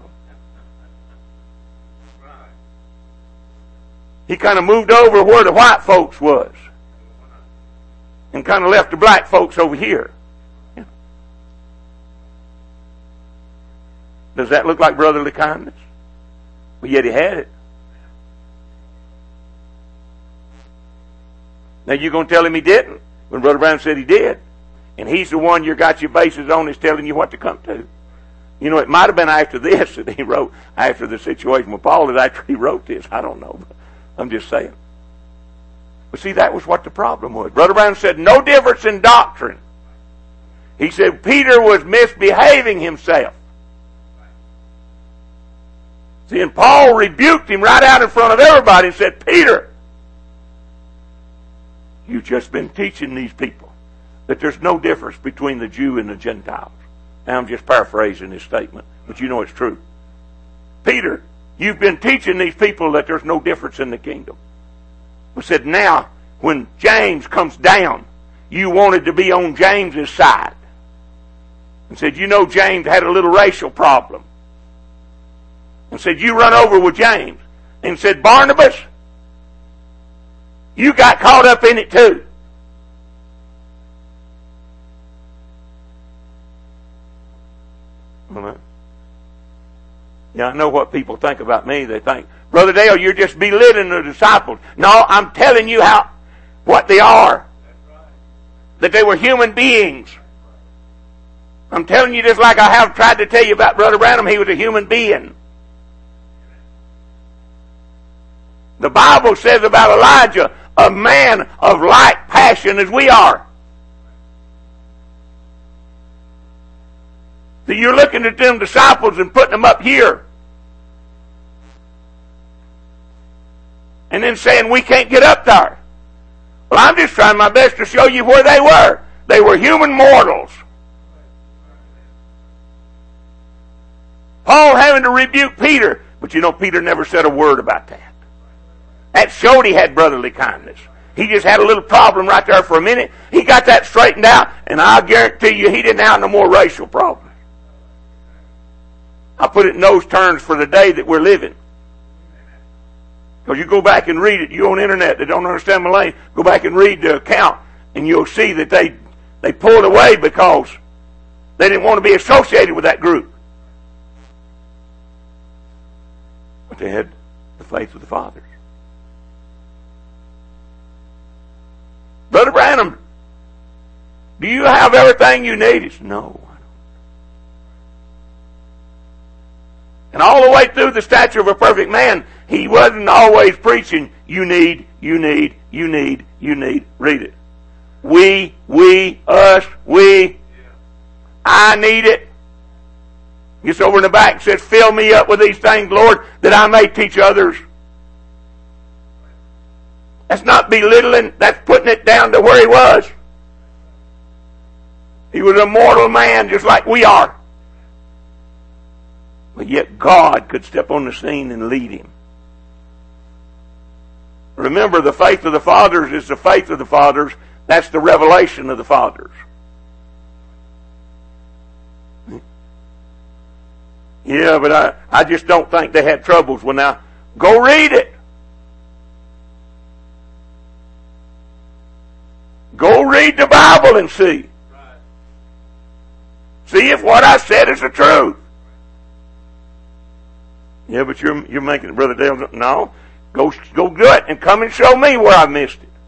He kind of moved over where the white folks was and kind of left the black folks over here. Does that look like brotherly kindness? Well, yet he had it. Now you're going to tell him he didn't when Brother Branham said he did. And he's the one you got your bases on is telling you what to come to. You know, it might have been after this that he wrote, after the situation with Paul, that after he wrote this. I don't know. But I'm just saying. But see, that was what the problem was. Brother Branham said no difference in doctrine. He said Peter was misbehaving himself. See, and Paul rebuked him right out in front of everybody and said, Peter, you've just been teaching these people that there's no difference between the Jew and the Gentiles. Now I'm just paraphrasing his statement, but you know it's true. Peter, you've been teaching these people that there's no difference in the kingdom. He said, now, when James comes down, you wanted to be on James's side. And said, you know James had a little racial problem. And said, you run over with James. And said, Barnabas, you got caught up in it too. Yeah, I know what people think about me. They think, Brother Dale, you're just belittling the disciples. No, I'm telling you what they are. That they were human beings. I'm telling you just like I have tried to tell you about Brother Branham, he was a human being. The Bible says about Elijah, a man of like passion as we are. So you're looking at them disciples and putting them up here. And then saying we can't get up there. Well, I'm just trying my best to show you where they were. They were human mortals. Paul having to rebuke Peter. But you know, Peter never said a word about that. That showed he had brotherly kindness. He just had a little problem right there for a minute. He got that straightened out, and I guarantee you he didn't have no more racial problems. I put it in those terms for the day that we're living. Because you go back and read it, you on the internet that don't understand Malay, go back and read the account, and you'll see that they pulled away because they didn't want to be associated with that group. But they had the faith of the fathers. Brother Branham, do you have everything you need? He said, no, I don't. And all the way through the stature of a perfect man, he wasn't always preaching, you need. Read it. We, us, we. I need it. Gets over in the back and says, fill me up with these things, Lord, that I may teach others. That's not belittling. That's putting it down to where he was. He was a mortal man just like we are. But yet God could step on the scene and lead him. Remember, the faith of the fathers is the faith of the fathers. That's the revelation of the fathers. Yeah, but I just don't think they had troubles. Well, now, go read it. Go read the Bible and see. See if what I said is the truth. Yeah, but you're making it, Brother Dale. No. Go do it and come and show me where I missed it.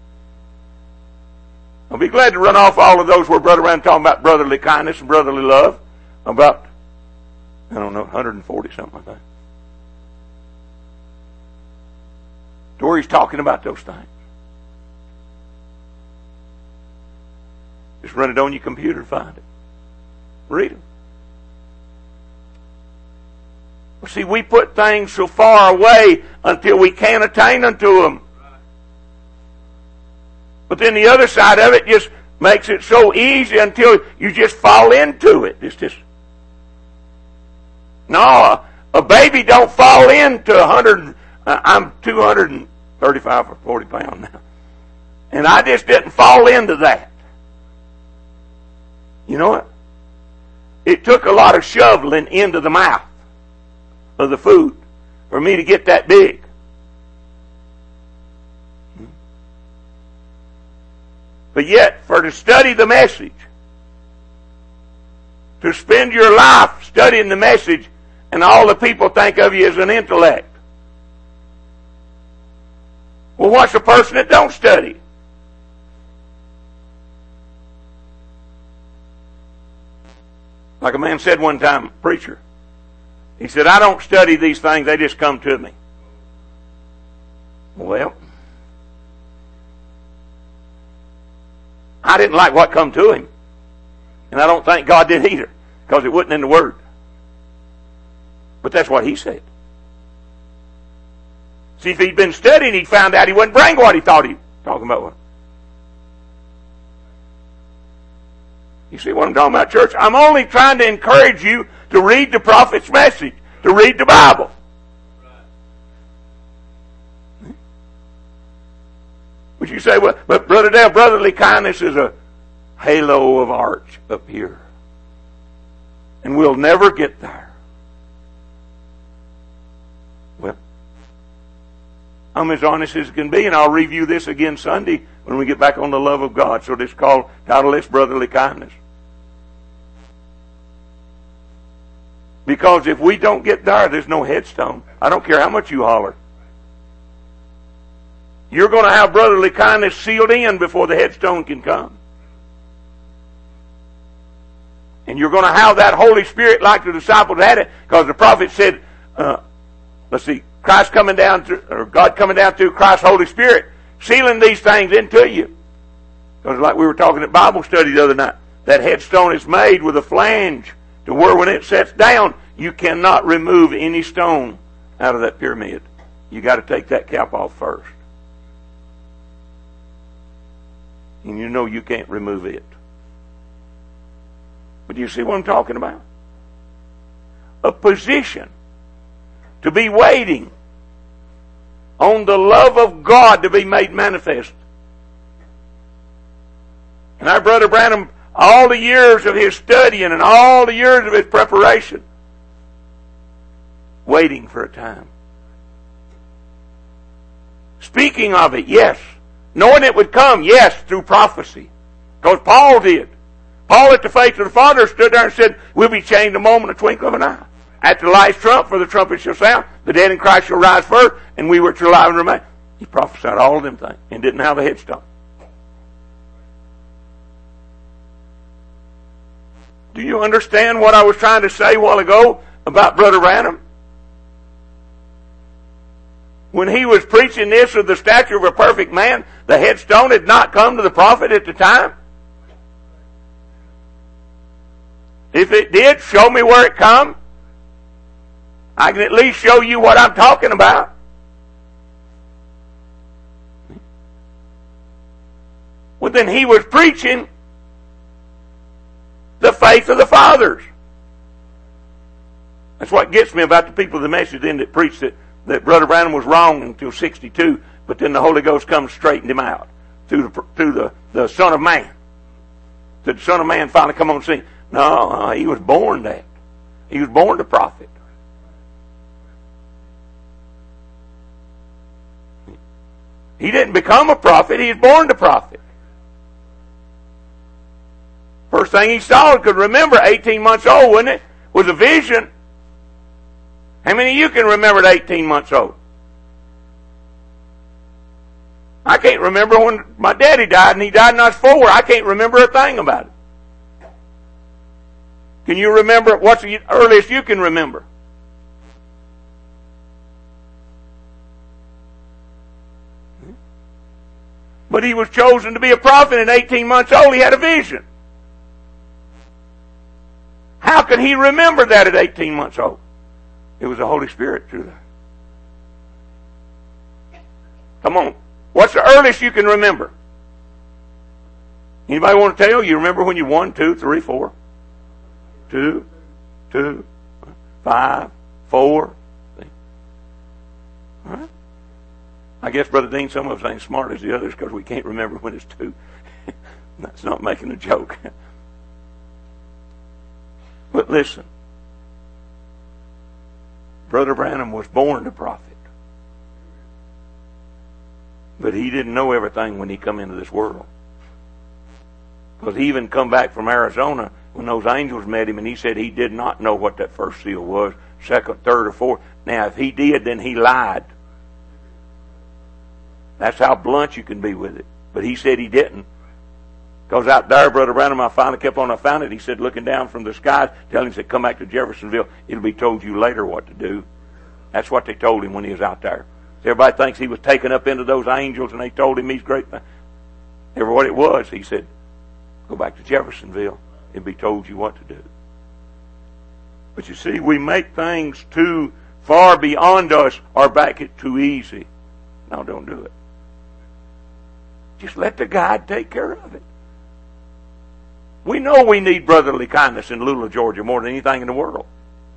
I'll be glad to run off all of those where Brother Rand talking about brotherly kindness and brotherly love. About, 140 something like that. To where he's talking about those things. Just run it on your computer and find it. Read them. Well, see, we put things so far away until we can't attain unto them. But then the other side of it just makes it so easy until you just fall into it. It's just... No, a baby don't fall into 100... I'm 235 or 40 pounds now. And I just didn't fall into that. You know what? It took a lot of shoveling into the mouth of the food for me to get that big. But yet, for to study the message, to spend your life studying the message, and all the people think of you as an intellect. Well, what's a person that don't study? Like a man said one time, preacher, he said, I don't study these things, they just come to me. Well, I didn't like what come to him. And I don't think God did either, because it wasn't in the Word. But that's what he said. See, if he'd been studying, he'd found out he wouldn't bring what he thought he was talking about. You see what I'm talking about, church? I'm only trying to encourage you to read the prophet's message, to read the Bible. But you say, well, but Brother Dale, brotherly kindness is a halo of arch up here. And we'll never get there. Well, I'm as honest as can be, and I'll review this again Sunday when we get back on the love of God. So this called, title this Brotherly Kindness. Because if we don't get there, there's no headstone. I don't care how much you holler. You're going to have brotherly kindness sealed in before the headstone can come. And you're going to have that Holy Spirit like the disciples had it, because the prophet said, Christ coming down through, or God coming down through Christ's Holy Spirit, sealing these things into you. Because like we were talking at Bible study the other night, that headstone is made with a flange to where when it sets down, you cannot remove any stone out of that pyramid. You got to take that cap off first. And you know you can't remove it. But do you see what I'm talking about? A position to be waiting on the love of God to be made manifest. And our brother Branham, all the years of his studying and all the years of his preparation, waiting for a time. Speaking of it, yes. Knowing it would come, yes, through prophecy. Because Paul did. Paul at the faith of the Father stood there and said, we'll be changed a moment, a twinkle of an eye. At the last trump, for the trumpet shall sound, the dead in Christ shall rise first, and we which are alive and remain. He prophesied all of them things and didn't have a headstone. Do you understand what I was trying to say a while ago about Brother Branham? When he was preaching this of the stature of a perfect man, the headstone had not come to the prophet at the time. If it did, show me where it come. I can at least show you what I'm talking about. Well, then he was preaching the faith of the fathers. That's what gets me about the people of the message then that preached that Brother Branham was wrong until 62, but then the Holy Ghost comes and straightened him out through the Son of Man. The Son of Man finally come on the scene. No, he was born that. He was born a prophet. He didn't become a prophet, he was born a prophet. First thing he saw, could remember, 18 months old, wasn't it? Was a vision. How many of you can remember at 18 months old? I can't remember when my daddy died, and he died when I was 4. I can't remember a thing about it. Can you remember? What's the earliest you can remember? But he was chosen to be a prophet at 18 months old. He had a vision. How could he remember that at 18 months old? It was the Holy Spirit through that. Come on. What's the earliest you can remember? Anybody want to tell? You remember when you 1, 2, 3, 4? 2, 5, 4. All right. I guess, Brother Dean, some of us ain't smart as the others because we can't remember when it's 2. That's not making a joke. But listen. Brother Branham was born a prophet. But he didn't know everything when he come into this world. Because he even come back from Arizona when those angels met him, and he said he did not know what that first seal was, second, third, or fourth. Now, if he did, then he lied. That's how blunt you can be with it. But he said he didn't. Because out there, Brother Branham, I found it. He said, looking down from the skies, telling him, he said, come back to Jeffersonville. It'll be told you later what to do. That's what they told him when he was out there. Everybody thinks he was taken up into those angels, and they told him these great things. Never what it was. He said, go back to Jeffersonville. It'll be told you what to do. But you see, we make things too far beyond us or back it too easy. No, don't do it. Just let the guide take care of it. We know we need brotherly kindness in Lula, Georgia more than anything in the world.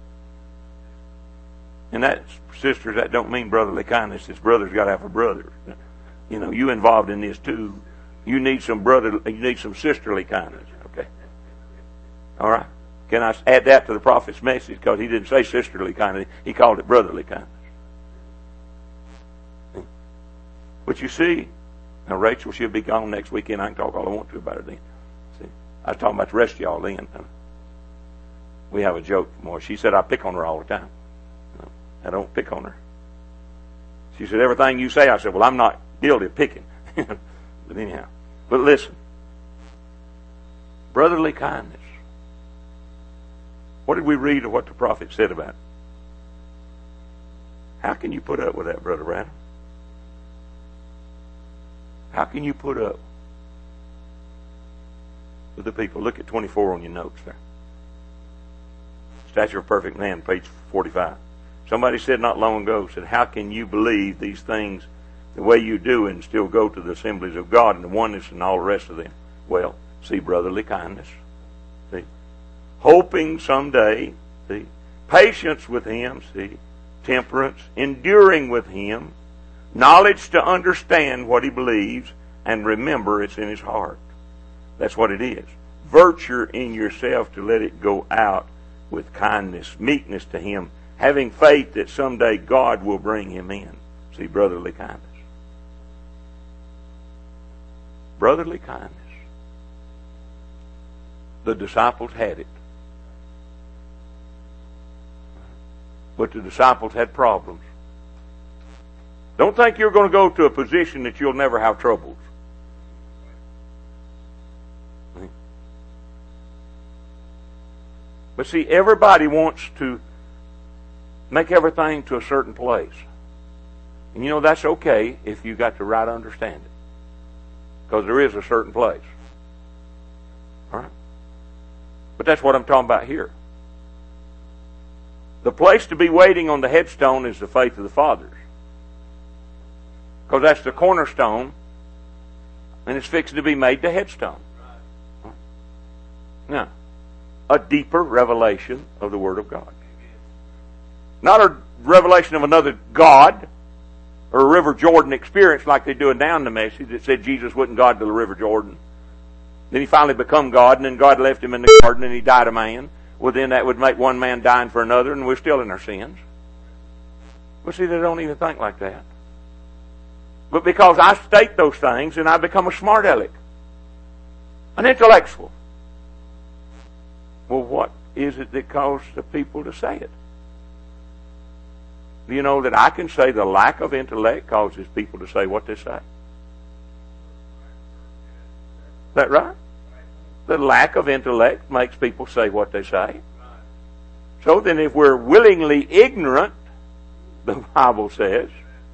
And that, sisters, that don't mean brotherly kindness. It's brother's got to have a brother. You know, you involved in this too. You need some sisterly kindness. Okay. All right. Can I add that to the prophet's message? Because he didn't say sisterly kindness. He called it brotherly kindness. But you see, now Rachel, she'll be gone next weekend. I can talk all I want to about her then. See, I was talking about the rest of y'all then. We have a joke more. She said I pick on her all the time. I don't pick on her. She said, everything you say. I said, well, I'm not guilty of picking. But anyhow. But listen. Brotherly kindness. What did we read of what the prophet said about it? How can you put up with that, Brother Branham? How can you put up with the people? Look at 24 on your notes there. Stature of a Perfect Man, page 45. Somebody said not long ago, said, how can you believe these things the way you do and still go to the assemblies of God and the oneness and all the rest of them? Well, see, brotherly kindness. See, hoping someday. See, patience with Him. See, temperance, enduring with Him, knowledge to understand what He believes, and remember it's in His heart. That's what it is. Virtue in yourself to let it go out with kindness, meekness to Him, having faith that someday God will bring him in. See, brotherly kindness. Brotherly kindness. The disciples had it. But the disciples had problems. Don't think you're going to go to a position that you'll never have troubles. But see, everybody wants to make everything to a certain place. And you know, that's okay if you got the right understanding. Because there is a certain place. All right? But that's what I'm talking about here. The place to be waiting on the headstone is the faith of the fathers. Because that's the cornerstone, and it's fixed to be made the headstone. Now, a deeper revelation of the Word of God. Not a revelation of another God, or a River Jordan experience like they do down the message that said Jesus wasn't God to the River Jordan. Then He finally become God, and then God left Him in the garden, and He died a man. Well, then that would make one man dying for another, and we're still in our sins. Well, see, they don't even think like that. But because I state those things, and I become a smart aleck, an intellectual. Well, what is it that caused the people to say it? Do you know that I can say the lack of intellect causes people to say what they say? Is that right? The lack of intellect makes people say what they say. So then if we're willingly ignorant, the Bible says,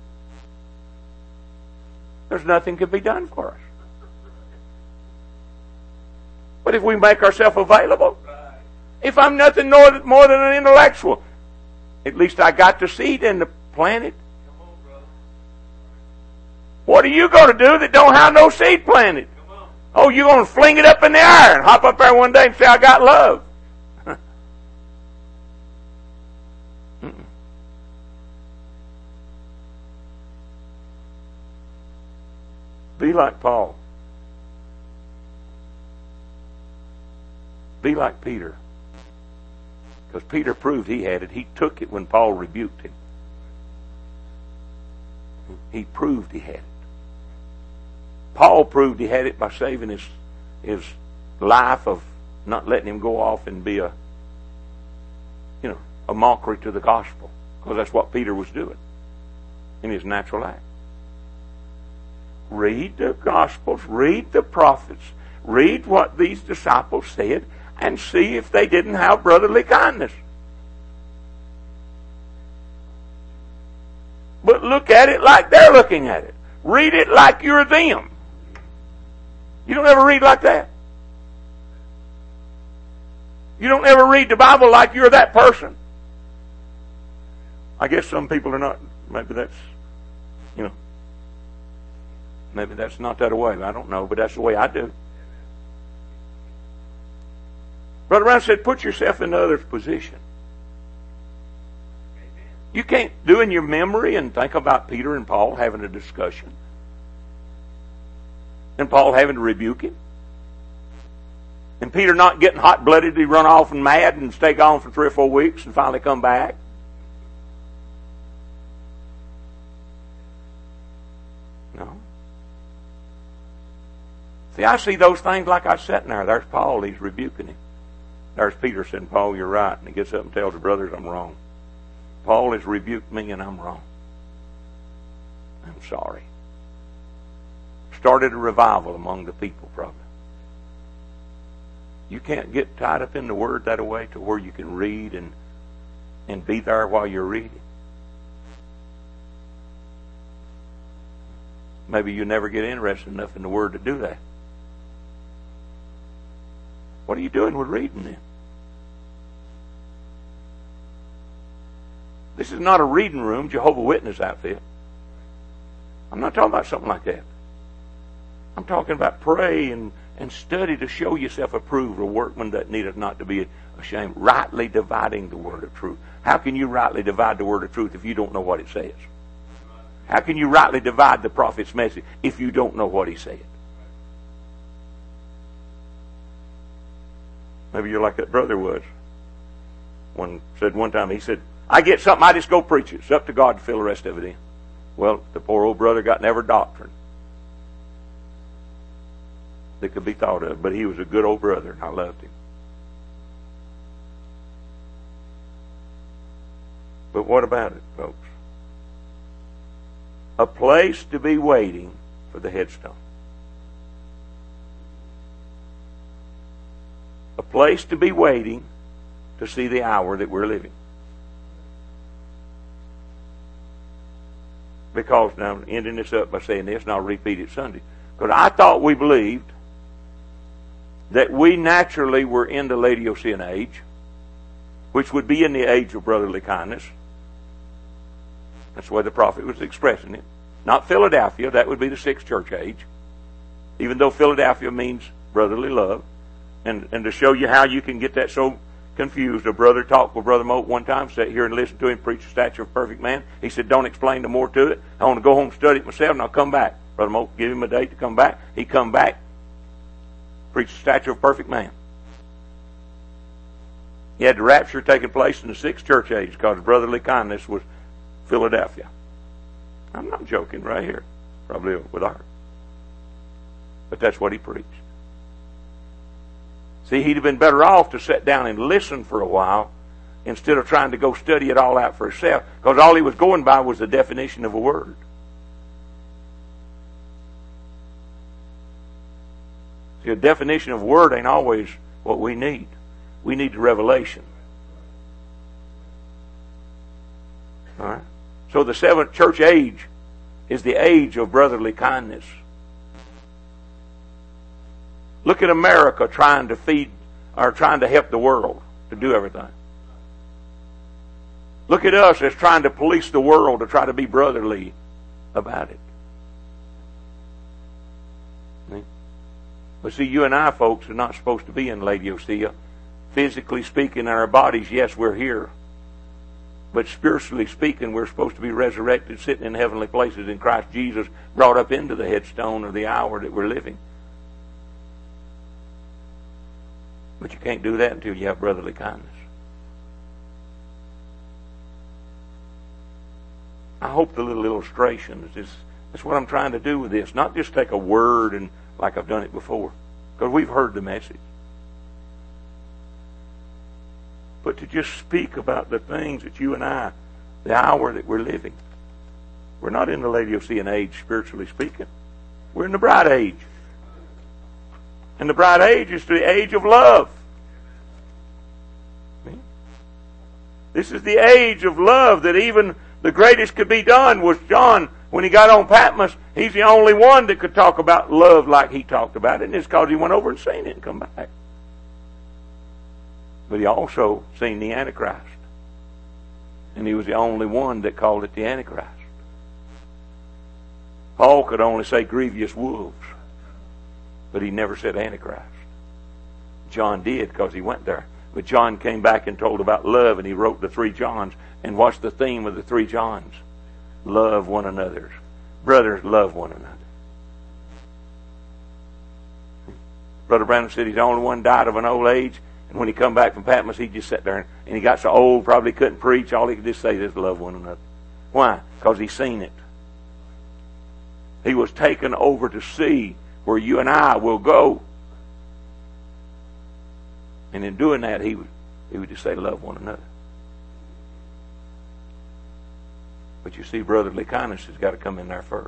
there's nothing can be done for us. But if we make ourselves available, if I'm nothing more than an intellectual, at least I got the seed in the planet. What are you going to do that don't have no seed planted? Oh, you're going to fling it up in the air and hop up there one day and say, I got love. Be like Paul. Be like Peter. Because Peter proved he had it. He took it when Paul rebuked him. He proved he had it. Paul proved he had it by saving his life of not letting him go off and be a mockery to the gospel. Because that's what Peter was doing in his natural act. Read the Gospels, read the prophets, Read what these disciples said and see if they didn't have brotherly kindness. But look at it like they're looking at it. Read it like you're them. You don't ever read like that. You don't ever read the Bible like you're that person. I guess some people are not. Maybe that's, maybe that's not that way. I don't know, but that's the way I do. Brother Brown said, put yourself in the other's position. You can't do in your memory and think about Peter and Paul having a discussion. And Paul having to rebuke him. And Peter not getting hot-blooded, he run off and mad and stay gone for 3 or 4 weeks and finally come back. No. See, I see those things like I was sitting there. There's Paul, he's rebuking him. There's Peter saying, Paul, you're right. And he gets up and tells the brothers, I'm wrong. Paul has rebuked me and I'm wrong. I'm sorry. Started a revival among the people, probably. You can't get tied up in the Word that way to where you can read and be there while you're reading. Maybe you never get interested enough in the Word to do that. What are you doing with reading then? This is not a reading room, Jehovah's Witness outfit. I'm not talking about something like that. I'm talking about pray and study to show yourself approved, a workman that needeth not to be ashamed, rightly dividing the word of truth. How can you rightly divide the word of truth if you don't know what it says? How can you rightly divide the prophet's message if you don't know what he said? Maybe you're like that brother was. One time, he said, I get something, I just go preach it. It's up to God to fill the rest of it in. Well, the poor old brother got never doctrine that could be thought of, but he was a good old brother and I loved him. But what about it, folks? A place to be waiting for the headstone. A place to be waiting to see the hour that we're living. Because, now I'm ending this up by saying this, and I'll repeat it Sunday. Because I thought we believed that we naturally were in the Laodicean age, which would be in the age of brotherly kindness. That's the way the prophet was expressing it. Not Philadelphia, that would be the 6th church age. Even though Philadelphia means brotherly love. And to show you how you can get that so confused, a brother talked with Brother Moat one time, sat here and listened to him preach the stature of a perfect man. He said, don't explain no more to it. I want to go home and study it myself and I'll come back. Brother Moat give him a date to come back. He come back, preach the stature of a perfect man. He had the rapture taking place in the 6th church age because brotherly kindness was Philadelphia. I'm not joking right here. Probably with art. But that's what he preached. See, he'd have been better off to sit down and listen for a while instead of trying to go study it all out for himself, because all he was going by was the definition of a word. See, a definition of a word ain't always what we need. We need the revelation. All right? So the 7th church age is the age of brotherly kindness. Look at America trying to feed or trying to help the world to do everything. Look at us as trying to police the world to try to be brotherly about it. But see, you and I, folks, are not supposed to be in Laodicea. Physically speaking, in our bodies, yes, we're here. But spiritually speaking, we're supposed to be resurrected, sitting in heavenly places in Christ Jesus, brought up into the headstone of the hour that we're living. But you can't do that until you have brotherly kindness. I hope the little illustration is that's what I'm trying to do with this. Not just take a word and like I've done it before. Because we've heard the message. But to just speak about the things that you and I, the hour that we're living. We're not in the Laodicean age, spiritually speaking. We're in the bride age. And the bright age is the age of love. This is the age of love that even the greatest could be done. Was John, when he got on Patmos, he's the only one that could talk about love like he talked about it. And it's because he went over and seen it and come back. But he also seen the Antichrist. And he was the only one that called it the Antichrist. Paul could only say grievous wolves. But he never said Antichrist. John did because he went there. But John came back and told about love, and he wrote the 3 Johns. And what's the theme of the 3 Johns? Love one another. Brothers, love one another. Brother Branham said he's the only one died of an old age. And when he come back from Patmos, he just sat there and he got so old, probably couldn't preach. All he could just say is love one another. Why? Because he's seen it. He was taken over to see where you and I will go. And in doing that, he would just say, love one another. But you see, brotherly kindness has got to come in there first.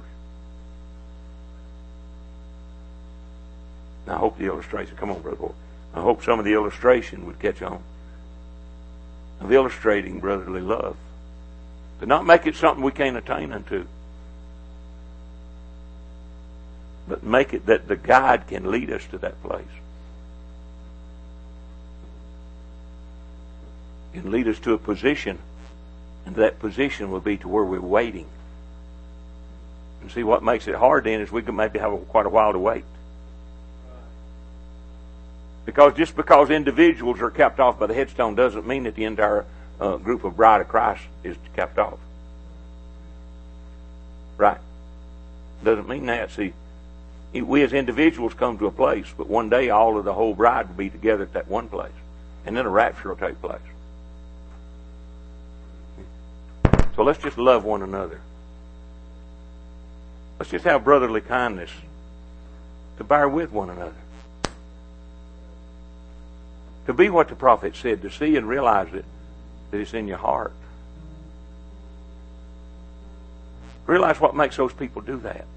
Now, I hope the illustration, come on, Brother Boy. I hope some of the illustration would catch on. Of illustrating brotherly love. To not make it something we can't attain unto. But make it that the guide can lead us to that place. Can lead us to a position, and that position will be to where we're waiting. And see, what makes it hard then is we can maybe have quite a while to wait. Because just because individuals are kept off by the headstone doesn't mean that the entire group of bride of Christ is kept off. Right? Doesn't mean that. See, we as individuals come to a place, but one day all of the whole bride will be together at that one place. And then a rapture will take place. So let's just love one another. Let's just have brotherly kindness to bear with one another. To be what the prophet said, to see and realize that it's in your heart. Realize what makes those people do that.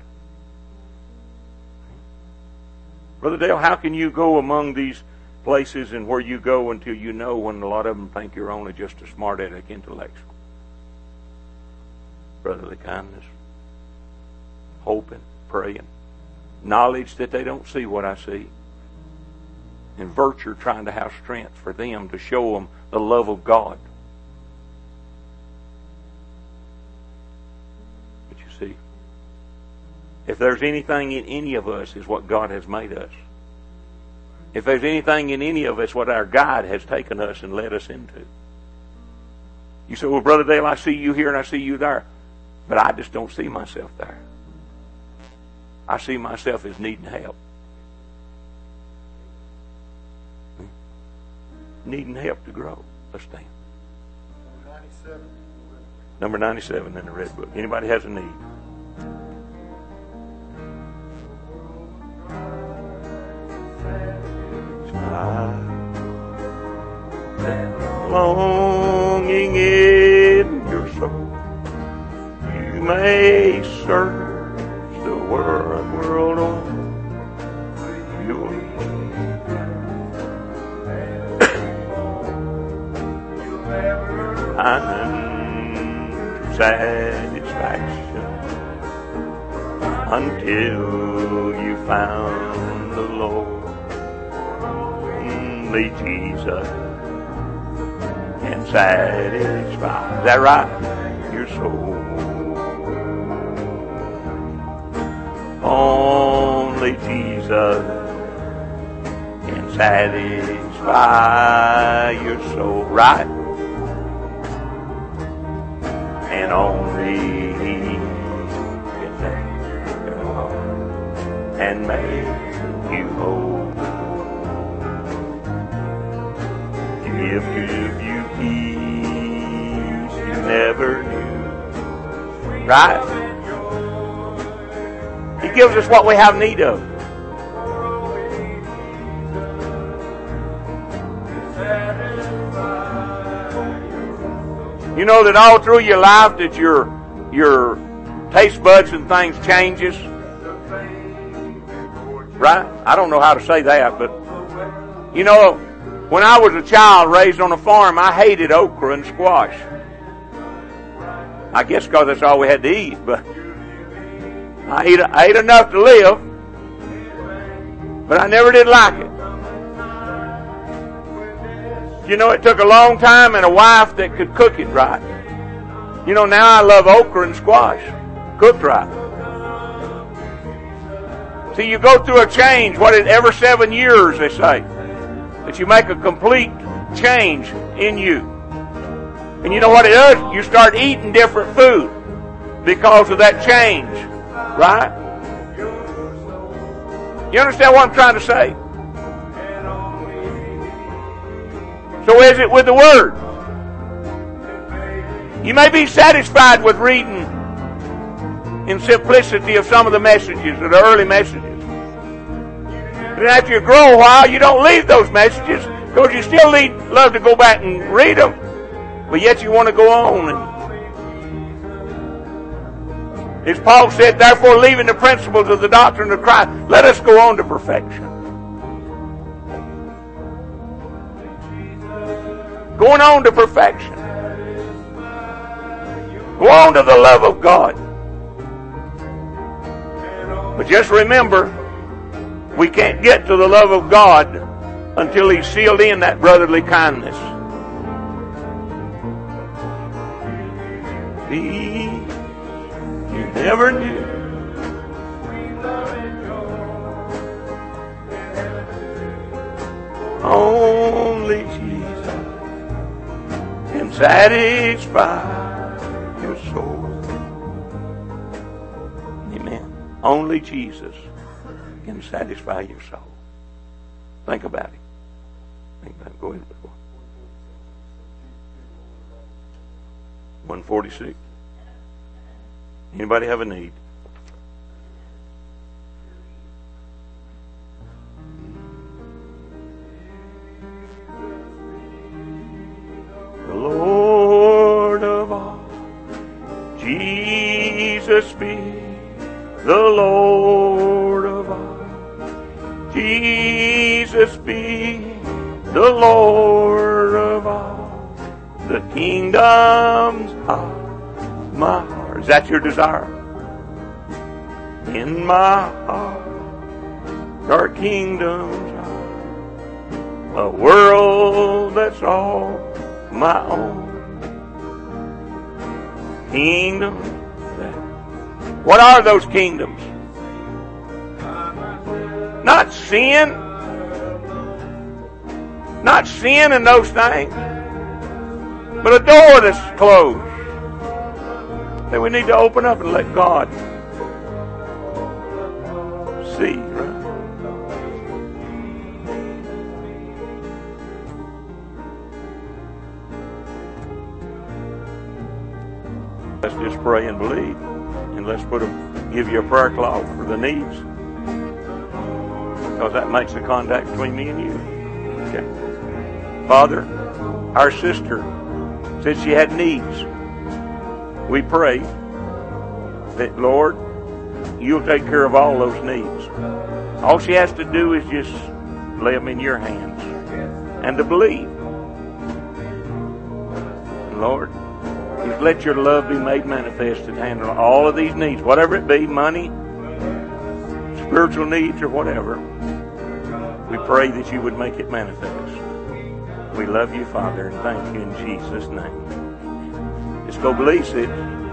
Brother Dale, how can you go among these places and where you go until you know when a lot of them think you're only just a smart aleck intellectual? Brotherly kindness, hoping, praying, knowledge that they don't see what I see, and virtue trying to have strength for them to show them the love of God. But you see, if there's anything in any of us is what God has made us. If there's anything in any of us what our God has taken us and led us into. You say, well, Brother Dale, I see you here and I see you there. But I just don't see myself there. I see myself as needing help. Needing help to grow. Let's stand. Number 97 in the red book. Anybody has a need? Longing in your soul. You may search the world on. Find satisfaction until you found the Lord. Only Jesus can satisfy. Is that right? Your soul. Only Jesus can satisfy your soul. Right? And only He can take your heart and make you whole. Give you peace you never knew. Right? He gives us what we have need of. You know that all through your life that your taste buds and things changes. Right? I don't know how to say that, but you know, when I was a child raised on a farm, I hated okra and squash. I guess because that's all we had to eat, but I ate enough to live, but I never did like it. You know, it took a long time and a wife that could cook it right. You know, now I love okra and squash, cooked right. See, you go through a change, every 7 years, they say, that you make a complete change in you. And you know what it does? You start eating different food because of that change. Right? You understand what I'm trying to say? So is it with the Word? You may be satisfied with reading in simplicity of some of the messages, or the early messages. And after you grow a while, you don't leave those messages because you still love to go back and read them. But yet you want to go on. And as Paul said, therefore leaving the principles of the doctrine of Christ, let us go on to perfection. Going on to perfection. Go on to the love of God. But just remember, we can't get to the love of God until He's sealed in that brotherly kindness. You never knew. Only Jesus can satisfy your soul. Amen. Only Jesus can satisfy your soul. Think about it. Think about it. Go ahead. 146. Anybody have a need? The Lord of all, Jesus be the Lord of all. Jesus be the Lord of all. The kingdoms of my heart. Is that your desire? In my heart are kingdoms of a world that's all my own. Kingdoms. What are those kingdoms? Not sin. Not sin and those things. But a door that's closed. That we need to open up and let God see, right? Let's just pray and believe. And let's give you a prayer cloth for the needs. Because that makes the contact between me and you. Okay. Father, our sister said she had needs. We pray that, Lord, you'll take care of all those needs. All she has to do is just lay them in your hands and to believe. And Lord, just let your love be made manifest and handle all of these needs, whatever it be, money, spiritual needs, or whatever. We pray that you would make it manifest. We love you, Father, and thank you in Jesus' name. Just go believe it.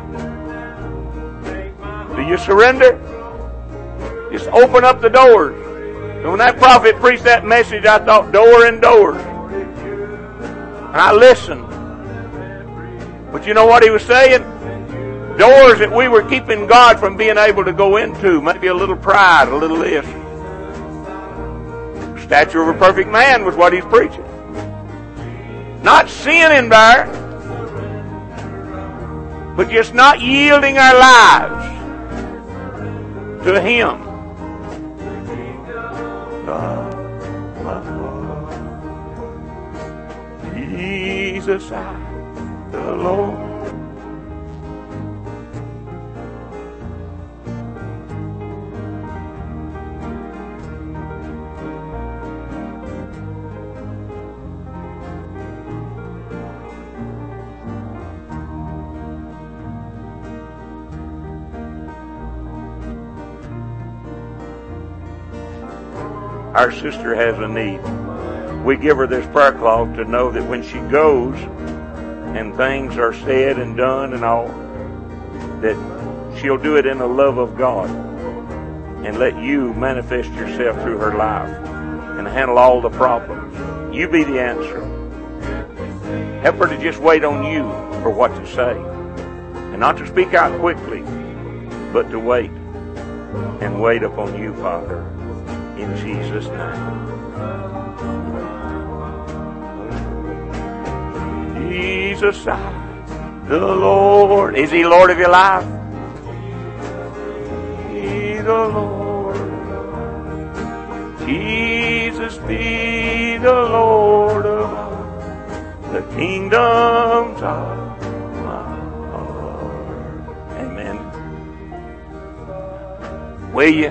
Do you surrender? Just open up the doors. And when that prophet preached that message, I thought door and doors. And I listened. But you know what he was saying? Doors that we were keeping God from being able to go into. Maybe a little pride, a little this. Stature of a perfect man was what he's preaching. Not sinning there, but just not yielding our lives to Him. Jesus, I, the Lord. our sister has a need. We give her this prayer cloth to know that when she goes and things are said and done and all, that she'll do it in the love of God and let you manifest yourself through her life and handle all the problems. You be the answer. Help her to just wait on you for what to say and not to speak out quickly, but to wait and wait upon you, Father, in Jesus' name. Jesus, the Lord. Is He Lord of your life? Be the Lord. Jesus be the Lord of the kingdoms of my heart. Amen. Will you?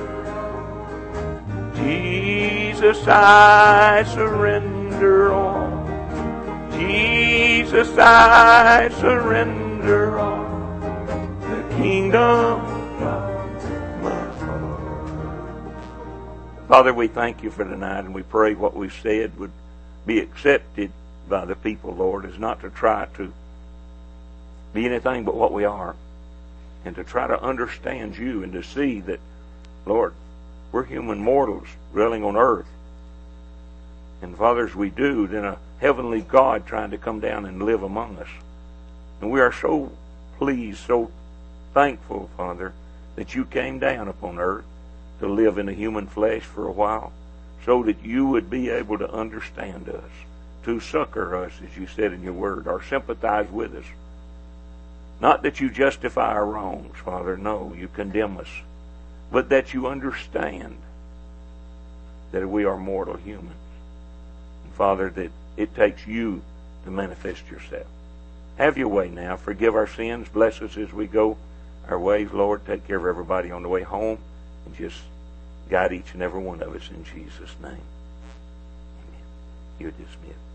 Jesus, I surrender all. Jesus, I surrender all. The kingdom of my heart. Father, we thank you for tonight, and we pray what we've said would be accepted by the people, Lord, is not to try to be anything but what we are, and to try to understand you and to see that, Lord, we're human mortals dwelling on earth. And Father, as we do, then a heavenly God trying to come down and live among us. And we are so pleased, so thankful, Father, that you came down upon earth to live in a human flesh for a while, so that you would be able to understand us, to succor us, as you said in your word, or sympathize with us. Not that you justify our wrongs, Father, no, you condemn us, but that you understand that we are mortal humans. And Father, that it takes you to manifest yourself. Have your way now. Forgive our sins. Bless us as we go our ways, Lord. Take care of everybody on the way home, and just guide each and every one of us in Jesus' name. Amen. You're dismissed.